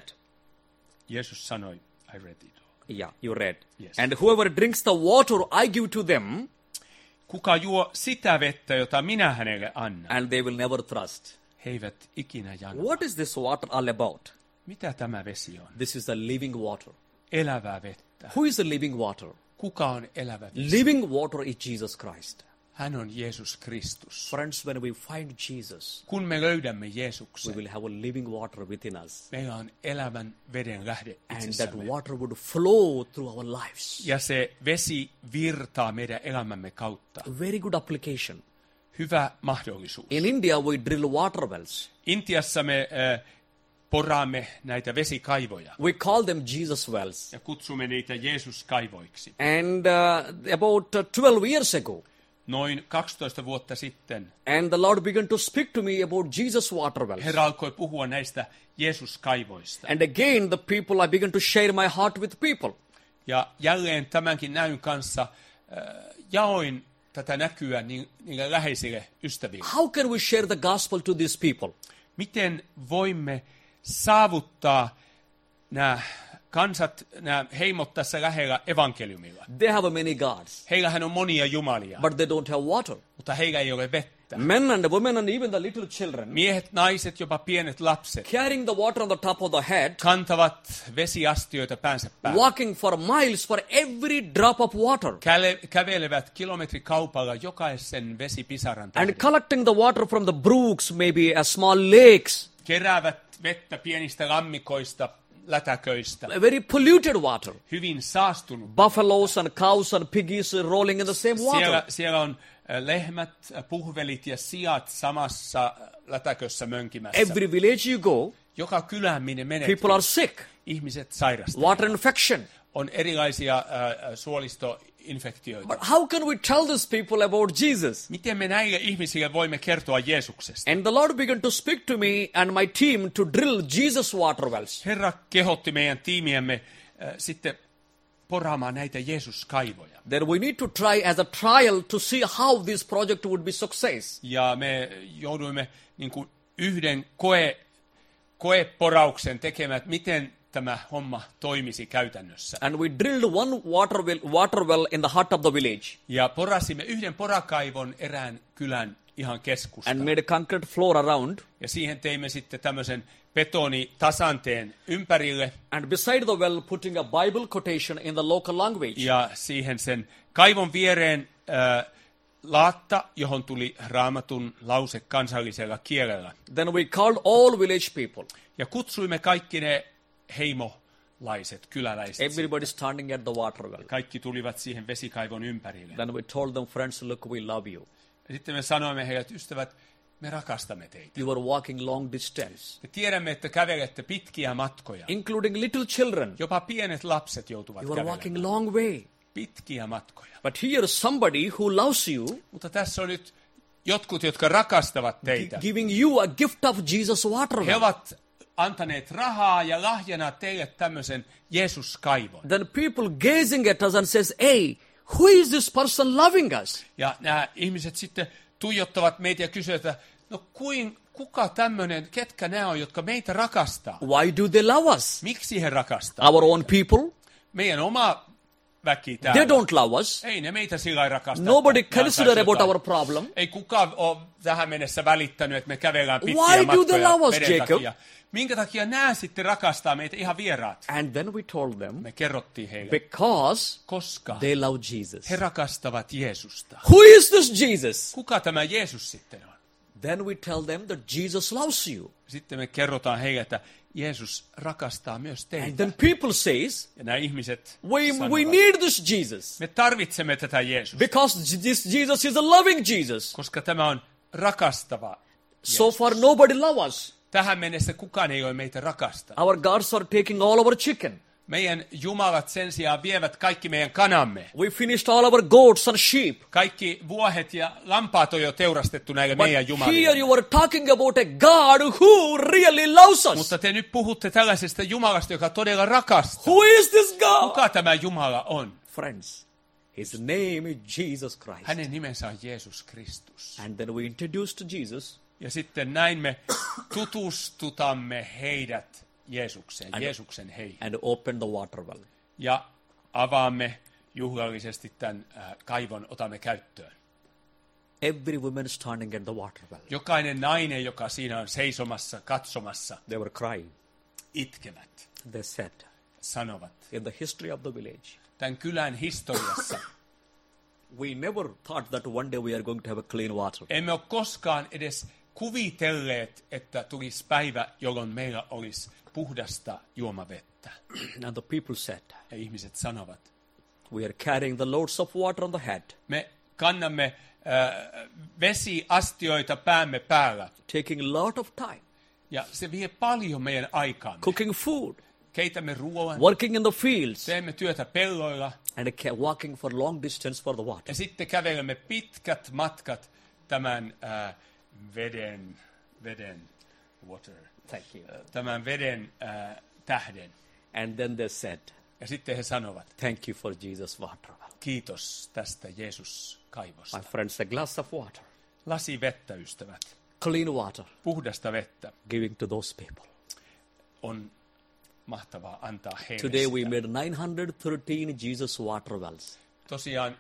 Jeesus sanoi, I read it. yeah, you read. Yes. And whoever drinks the water I give to them, Kuka juo sitä vettä, jota minä hänelle annan, and they will never thirst. he eivät ikinä janoa. What is this water all about? Mitä tämä vesi on? This is the living water. Elävää vettä. Who is the living water? Kuka on elävä vesi? Living water is Jesus Christ. Hän on Jeesus Kristus. Friends, when we find Jesus, Kun me löydämme we Jeesuksen, will have a living water within us. meillä on elävän veden lähde And that itsessämme. water would flow through our lives. Ja se vesi virtaa meidän elämämme kautta. Very good application. Hyvä mahdollisuus. In India, we drill water wells. Intiassa me poraamme näitä vesikaivoja We call them Jesus wells. ja kutsumme niitä Jeesus-kaivoiksi. And about 12 years ago, Noin 12 vuotta sitten and the Lord began to speak to me about Jesus water wells. Herra alkoi puhua näistä Jeesus-kaivoista. And again, the people, I began to share my heart with people. Ja jälleen tämänkin näyn kanssa jaoin tätä näkyä niille läheisille ystäville. How can we share the gospel to these people? Miten voimme saavuttaa nämä kansat, nämä heimot tässä lähellä evankeliumilla? They have many gods, Heillähän on monia jumalia, but they don't have water. mutta heillä ei ole vettä. Men and women and even the little children Miehet, naiset, jopa pienet lapset carrying the water on the top of the head, kantavat vesiastioita päänsä päälle. walking for miles for every drop of water, Kävelevät kilometrikaupalla jokaisen vesipisaran and tähden. collecting the water from the brooks, maybe small lakes, Keräävät vettä pienistä lammikoista, lätäköistä. very polluted water. Hyvin saastunut. Buffaloes and cows and piggies rolling in the same water. Siellä on lehmät, puhvelit ja siat samassa lätäkössä mönkimässä. Every village you go, Joka kylään, minne menet, people are sick, ihmiset sairastavat. water infection. On erilaisia suolistoinfektioita. But how can we tell these people about Jesus? Miten me näille ihmisille voimme kertoa Jeesuksesta? And the Lord began to speak to me and my team to drill Jesus water wells. Herra kehotti meidän tiimiämme sitten poraamaan näitä Jeesus-kaivoja. Then we need to try as a trial to see how this project would be success. Ja me jouduimme niin kuin yhden koeporauksen tekemään, että miten tämä homma toimisi käytännössä. And we drilled one water well in the heart of the village Ja porasimme yhden porakaivon erään kylän ihan keskustaan. and made a concrete floor around. Ja siihen teimme sitten tämmöisen betonitasanteen ympärille. And beside the well, putting a Bible quotation in the local language. Ja siihen sen kaivon viereen laatta, johon tuli Raamatun lause kansallisella kielellä. Then we called all village people. Ja kutsuimme kaikki ne heimolaiset, kyläläiset. Everybody standing at the water well. Kaikki tulivat siihen vesikaivon ympärille. Then we told them, friends, look, we love you. Ja sitten me sanoimme heille, että ystävät, me rakastamme teitä. You are walking long distance, Me tiedämme, että kävelette pitkiä matkoja. including little children. Jopa pienet lapset joutuvat You are kävelemään. walking long way. Pitkiä matkoja. But here is somebody who loves you, Mutta tässä on nyt jotkut, jotka rakastavat teitä. giving you a gift of Jesus water He well. ovat antaneet rahaa ja lahjana teille tämmöisen Jeesus-kaivon. Then people gazing at us and says, hey, who is this person loving us? Ja nämä ihmiset sitten tuijottavat meitä ja kysyvät, että no kuka tämmöinen, ketkä nämä on, jotka meitä rakastaa? Why do they love us? Miksi he rakastaa? Our own people? Meidän oma väki täällä. They don't love us. Ei ne meitä sillä lailla rakasta. Nobody että consider about jotain. our problem. Ei kukaan ole tähän mennessä välittänyt, että me kävellään pitkiä Why do they matkoja love us, veden Jacob? takia. Minkä takia nämä sitten rakastaa meitä ihan vieraat? And then we told them, Me kerrottiin heille, because koska they love Jesus. he rakastavat Jeesusta. Who is this Jesus? Kuka tämä Jeesus sitten on? Then we tell them that Jesus loves you. Sitten me kerrotaan heille, että Jeesus rakastaa myös And teitä. then people says, Ja nämä ihmiset we sanovat, need this Jesus. me tarvitsemme tätä Jeesusta, Because this Jesus is a loving Jesus. koska tämä on rakastava. So far nobody loves us. Tähän mennessä kukaan ei ole meitä rakastanut. Our gods are taking all our chicken. Meidän jumalat sen sijaan vievät kaikki meidän kanamme. We finished all our goats and sheep. Kaikki vuohet ja lampaat on jo teurastettu näille But meidän here jumalille. you are talking about a God who really loves us. Mutta te nyt puhutte tällaisesta Jumalasta, joka todella rakastaa. Who is this God? Kuka tämä Jumala on? Friends, his name is Jesus Christ. Hänen nimensä on Jeesus Kristus. And then we introduced to Jesus. Ja sitten näin me tutustutamme heidät Jeesukseen, Jeesuksen heihin. And opened the water well. Ja avaamme juhlallisesti tämän kaivon, otamme käyttöön. Every woman standing at the water well. Jokainen nainen, joka siinä on seisomassa, katsomassa, They were crying. itkevät, They said, sanovat. in the history of the village, Tämän kylän historiassa we never thought that one day we are going to have a clean water. emme ole koskaan edes kuvitelleet, että tulisi päivä, jolloin meillä olisi puhdasta juomavettä. And the people said, Ja ihmiset sanovat, we are carrying the loads of water on the head, me kannamme vesiastioita päämme päällä. taking a lot of time, Ja se vie paljon meidän aikaamme. cooking food, Keitämme ruoan, working in the fields, teemme työtä pelloilla and walking for long distance for the water. ja sitten kävelemme pitkät matkat tämän Thank you. tämän veden tähden. And then they said, Ja sitten he sanovat, thank you for Jesus' water well. kiitos tästä Jeesus-kaivosta. My friends, a glass of water, Lasi vettä, ystävät. clean water, Puhdasta vettä giving to those people. on mahtavaa antaa heille Today we sitä. made 913 Jesus water wells. Tosiaan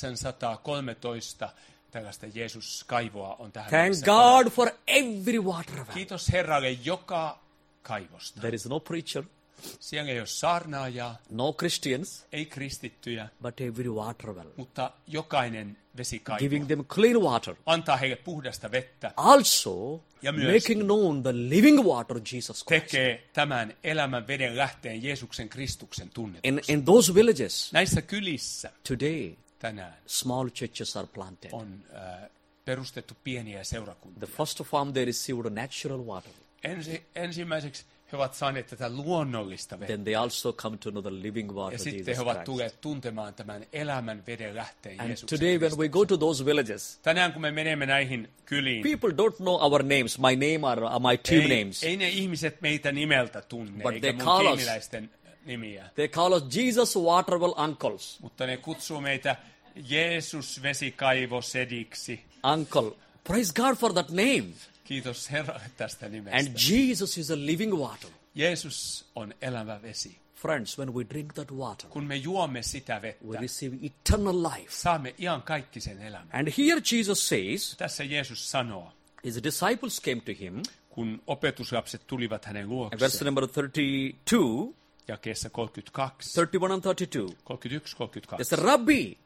913 tällaista Jeesus-kaivoa on tähän Thank mennessä God avattu. for every water well. Kiitos Herralle joka kaivosta. There is no preacher, Siellä ei ole saarnaajaa, no Christians, ei kristittyjä, but every water well, mutta jokainen vesikaivo giving them clean water. antaa heille puhdasta vettä, Also, Ja myöskin making known the living water, Jesus Christ. tekee tämän elämän veden lähteen Jeesuksen Kristuksen tunnetuksi. In those villages, Näissä kylissä today, tänään small churches are planted. on perustettu pieniä seurakuntia. The first farm they received natural water. Ensimmäiseksi he ovat saaneet tätä luonnollista vettä. Then they also come to know the living Ja water, sitten Jesus he ovat Christ. tulleet tuntemaan tämän elämän veden lähteen And Jeesuksen today when Kristuksen. we go to those villages, Tänään kun me menemme näihin kyliin, people don't know our names, my name or my team names. ei ne ihmiset meitä nimeltä tunne, But eikä they mun call us- tiimiläisten nimiä. They call us Jesus Waterwell uncles. Mutta ne kutsuu meitä Jeesus vesikaivosediksi. Uncle. Praise God for that name. Kiitos Herralle tästä nimestä. And Jesus is a living water. Jeesus on elävä vesi. Friends, when we drink that water, Kun me juomme sitä we vettä, receive eternal life. saamme iankaikkisen elämän. And here Jesus says, Tässä Jeesus sanoo, his disciples came to him, kun opetuslapset tulivat hänen verse luokseen, number 32, jakeessa 32, 31 and 32. 31, They 32. said, Rabbi,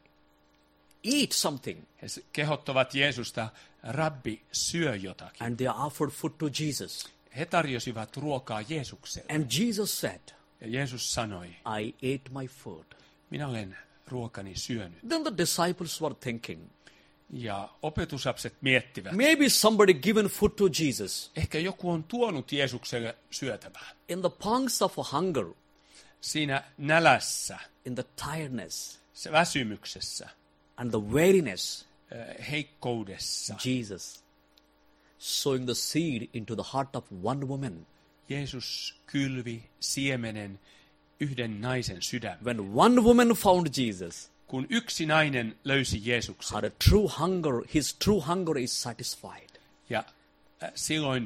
eat something. He kehottavat Jeesusta, Rabbi, syö jotakin. And they offered food to Jesus. He tarjosivat ruokaa Jeesukselle. And Jesus said, Ja Jeesus sanoi, I ate my food. minä olen ruokani syönyt. Then the disciples were thinking, Ja opetuslapset miettivät, maybe somebody given food to Jesus ehkä joku on tuonut Jeesukselle syötävää. in the pangs of hunger, Siinä nälässä, in the tiredness se väsymyksessä, and the weariness. heikkoudessa. Jesus sowing the seed into the heart of one woman. Jeesus kylvi siemenen yhden naisen sydämeen. When one woman found Jesus, kun yksi nainen löysi Jeesuksen. her true hunger, his true hunger is satisfied. Ja silloin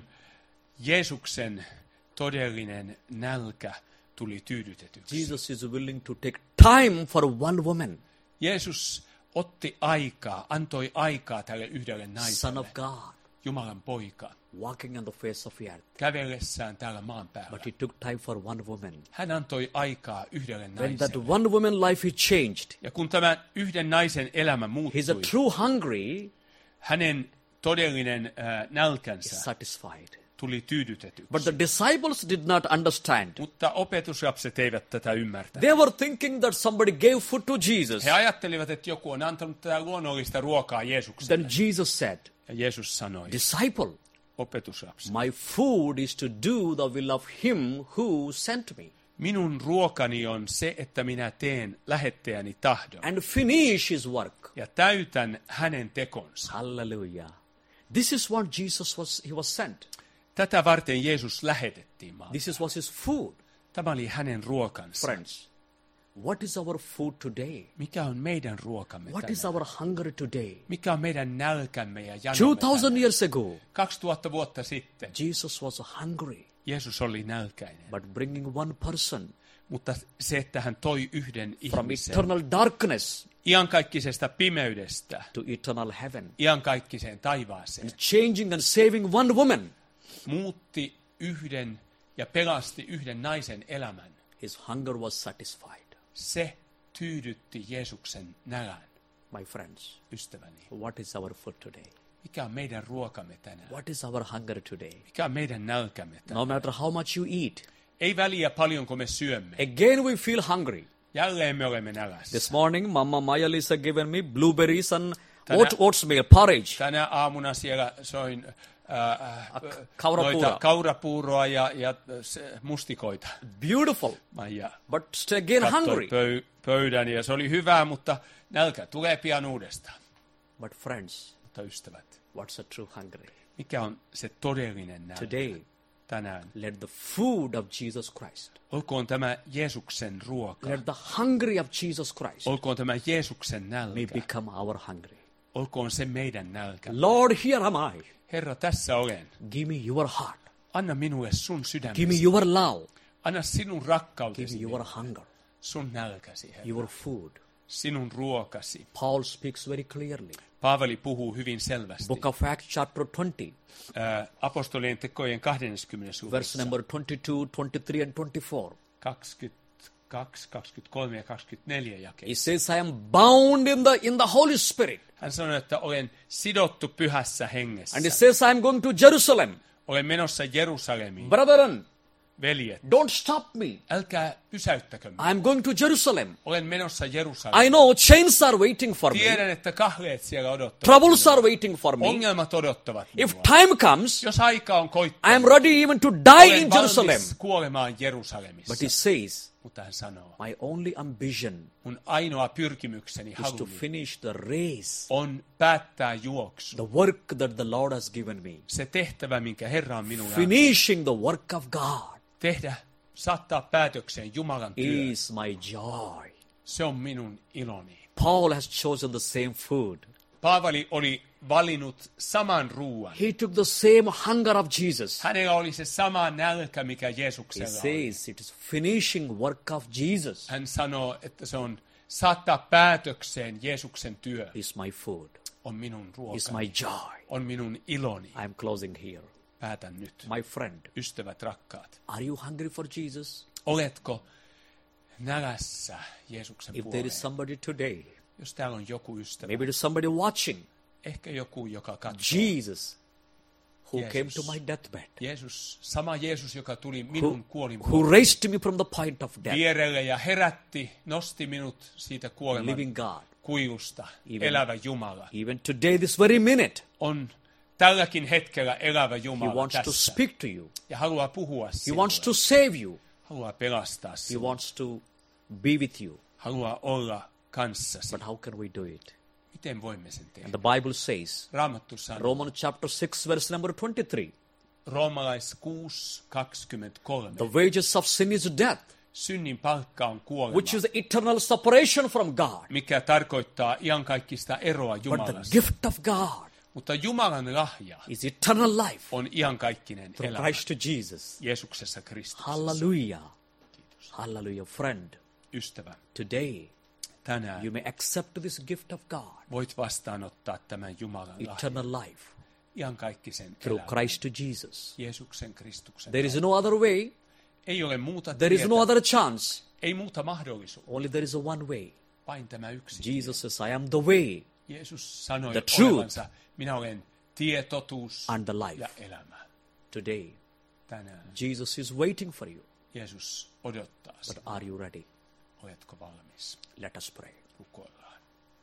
Jeesuksen todellinen nälkä tuli tyydytetyksi. Jesus is willing to take time for one woman, Jeesus otti aikaa, antoi aikaa tälle yhdelle Son naiselle, of God, Jumalan poika, walking on the face of the earth. kävellessään täällä maan päällä. But he took time for one woman. Hän antoi aikaa yhdelle When that naiselle. one woman life is changed, Ja kun tämä yhden naisen elämä his muuttui, true hungry hänen todellinen is nälkänsä satisfied. tuli tyydytetyksi. But the disciples did not understand. Mutta opetuslapset eivät tätä ymmärtäneet. They were thinking that somebody gave food to Jesus. He ajattelivat, että joku on antanut tätä luonnollista ruokaa Jeesukselle. Then Jesus said, Ja Jeesus sanoi, disciple, opetuslapsi, my food is to do the will of him who sent me minun ruokani on se, että minä teen lähettäjäni tahdon and finish his work. ja täytän hänen tekonsa. Hallelujah. This is what he was sent. Tätä varten Jeesus lähetettiin maailmaan. This was his food. Tämä oli hänen ruokansa. Friends, what is our food today? Mikä on meidän ruokamme What is tänään? our hunger today? Mikä on meidän nälkämme ja janomme 2000 tänään? years ago, 2000 vuotta sitten Jesus was hungry, Jeesus oli nälkäinen. but bringing one person Mutta se, että hän toi yhden from ihmisen eternal darkness iankaikkisesta pimeydestä to eternal heaven, iankaikkiseen taivaaseen, changing and saving one woman, muutti yhden ja pelasti yhden naisen elämän. his hunger was satisfied. Se tyydytti Jeesuksen nälän. My friends, Ystäväni, what is our food today? mikä on meidän ruokamme tänään? What is our hunger today? Mikä on meidän nälkämme tänään? No matter how much you eat, Ei väliä paljonko me syömme. again we feel hungry. Jälleen me olemme nälässä. This morning, Mama Maya Lisa given me blueberries and Tänä- oatmeal porridge. Tänä aamuna siellä soin kaurapuuroa. noita kaurapuuroa ja mustikoita. Beautiful, Maija but still again hungry. katsoi pöydän ja se oli hyvää, mutta nälkä tulee pian uudestaan. But friends, Mutta ystävät, what's a true hungry? mikä on se todellinen nälkä Today, tänään? let the food of Jesus Christ, Olkoon tämä Jeesuksen ruoka. let the hungry of Jesus Christ Olkoon tämä Jeesuksen may nälkä. become our hungry. Olkoon se meidän nälkä. Lord, here am I. Herra, tässä olen. Give me your heart. Anna minulle sun Give me sydämesi. your love. Anna sinun Give rakkautesi. me your hunger, Sun nälkäsi, Herra. your food. Sinun ruokasi. Paul speaks very clearly. Paavali puhuu hyvin selvästi. Book of Acts, chapter 20, Apostolien tekojen 20. verse luvussa. number 22, 23, and 24. 22, 23 ja 24 jakeet. He says, I am bound in the Holy Spirit. Hän sanoi, että olen sidottu pyhässä hengessä. And he says, I am going to Jerusalem. Olen menossa Jerusalemiin. Brethren, Veljet, don't stop me. älkää pysäyttäkö minua. I am going to Jerusalem. Olen menossa Jerusalemiin. I know chains are waiting for me. Tiedän, että kahleet siellä odottavat. Troubles are waiting for me. Ongelmat odottavat If minua. time comes, Jos aika on I koittanut, am ready even to die olen in Jerusalem. valmis kuolemaan Jerusalemissa. But he says, Mutta hän sanoo, my only ambition mun ainoa pyrkimykseni, is to haluni, finish the race, on päättää juoksu. the work that the Lord has given me. Se tehtävä, minkä Herra on minulle antanut. Finishing the work of God Tehdä, saattaa päätökseen Jumalan työ. is my joy. Se on minun iloni. Paul has chosen the same food. Paavali oli valinnut saman ruuan. He took the same hunger of Jesus. Hänellä oli se sama nälkä, mikä He Jeesuksella oli. says it is finishing work of Jesus Hän sanoo, että se on saattaa päätökseen Jeesuksen työ. is my food, On minun is ruokani. my joy. On minun iloni. I am closing here. Päätän nyt. My friend, Ystävät rakkaat, are you hungry for Jesus? oletko nälässä Jeesuksen If there puoleen? is somebody today, Jos täällä on joku ystävä, maybe there's somebody watching, ehkä joku, joka katsoo. Jesus, who Jesus. came to my deathbed, Jeesus, sama Jeesus, joka tuli who, minun kuolin who raised me from the point of death, vierelle ja herätti, nosti minut siitä kuoleman living God. kuilusta, Even- elävä Jumala. Even today, this very minute, On tälläkin hetkellä elävä He Jumala wants to tässä. speak to you. Ja haluaa puhua He sinulle. wants to save you. Haluaa pelastaa He sinua. wants to be with you. Haluaa olla kanssasi. But how can we do it? Miten voimme sen tehdä? And the Bible says, Raamattu sanoo, Romans chapter 6, verse number 23, Roomalais 6:23. the wages of sin is death, synnin palkka on kuolema, which is eternal separation from God. mikä tarkoittaa iankaikkista eroa But the Jumalasta. gift of God Mutta Jumalan lahja is eternal life on iankaikkinen through elämä Christ Jesus. Jeesuksessa Kristuksessa. Hallelujah. Hallelujah, friend. Ystävä, Today, tänään you may accept this gift of God, voit vastaanottaa tämän Jumalan lahjan, eternal life, iankaikkisen through elämän, Christ Jesus. Jeesuksen Kristuksen. There is no other way. Ei ole muuta There is no tietä, other chance. ei muuta mahdollisuutta, Only there is a one way. vain tämä yksi. Jesus says, I am the way Jeesus sanoi the truth olevansa, minä olen tie, totuus and the life. ja elämä. Today, Tänään Jesus is waiting for you. Jeesus odottaa But sinua. are you ready? Oletko valmis? Let us pray. Rukoillaan.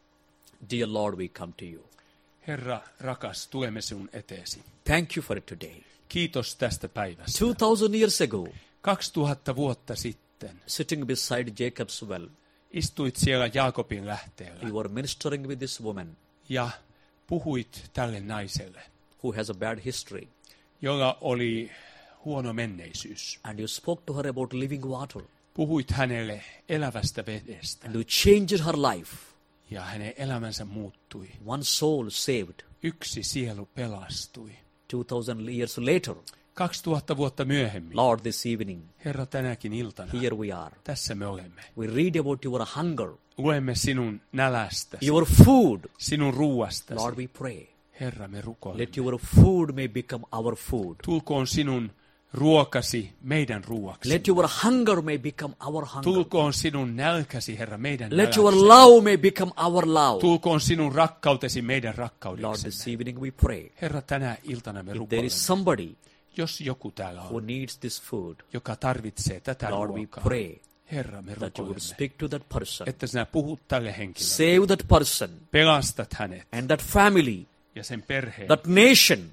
Dear Lord, we come to you. Herra, rakas, tulemme sinun eteesi. Thank you for it today. Kiitos tästä päivästä. 2000 years ago, 2000 vuotta sitten sitting beside Jacob's well, istuit siellä Jaakobin lähteellä you were ministering with this woman ja puhuit tälle naiselle, who has a bad history. jolla oli huono menneisyys. And you spoke to her about living water. Puhuit hänelle elävästä vedestä And you changed her life. ja hänen elämänsä muuttui. One soul saved. Yksi sielu pelastui. 2000 years later, 2000 vuotta myöhemmin, Lord, this evening, Herra, tänäkin iltana, here we are. tässä me olemme. We read about your hunger, Luemme sinun nälästäsi, your food. sinun ruuastasi. Lord, we pray. Herra, me rukoilemme. Let your food may become our food. Tulkoon sinun ruokasi meidän ruoaksi. Let your hunger may become our hunger. Tulkoon sinun nälkäsi, Herra, meidän Let your näläksi. love may become our love. Tulkoon sinun rakkautesi meidän Lord, rakkaudeksemme. this evening we pray. Herra, tänä iltana me If there rukoilemme. is somebody Jos joku täällä who on, needs this food, joka tarvitsee tätä Lord, we ruokaa, pray Herra, me that you would rukoilemme, speak to that person. että sinä puhut tälle henkilölle. Save that person Pelastat hänet and that family, ja sen perheen, that nation.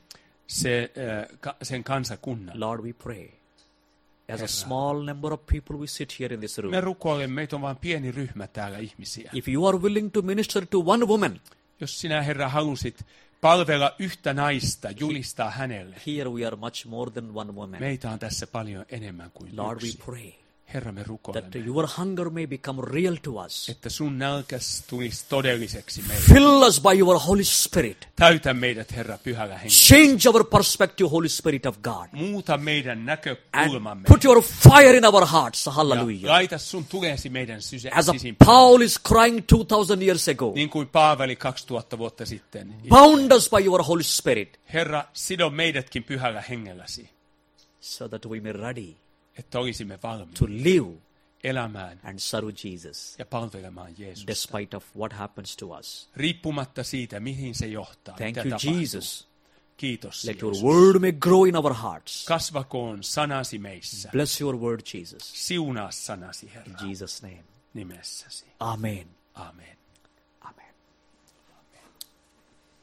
sen kansakunnan. Lord, we pray. As a small number of people we sit here in this room. Me rukoilemme, meitä on vain pieni ryhmä täällä ihmisiä. If you are willing to minister to one woman, Jos sinä, Herra, halusit palvella yhtä naista, julistaa hänelle, here we are much more than one woman. meitä on tässä paljon enemmän kuin Lord, we yksi. pray Herra, me that rukoilemme, your hunger may become real to us. että sun nälkäs tulisi todelliseksi meille. Fill us by your Holy Spirit. Täytä meidät, Herra, pyhällä hengellä. Change our perspective, Holy Spirit of God. Muuta meidän And näkökulmamme. put your fire in our hearts. Ja Hallelujah. laita sun tulesi meidän As a sisimpään. Paul is crying 2000 years ago. Niin kuin Paavali 2000 vuotta sitten. Bound us by your Holy Spirit Herra, sido meidätkin pyhällä hengelläsi, so that we may ready että olisimme to valmiita live elämään and serve Jesus ja palvelemaan Jeesusta. despite of what happens to us. Riippumatta siitä, mihin se johtaa. Thank mitä you, tapahtuu. Jesus. Kiitos, Let your Jeesus. word may grow in our hearts. Kasvakoon sanasi meissä. Bless your word, Jesus. Siunaa sanasi, Herra, In Jesus' name. nimessäsi. Amen. Amen.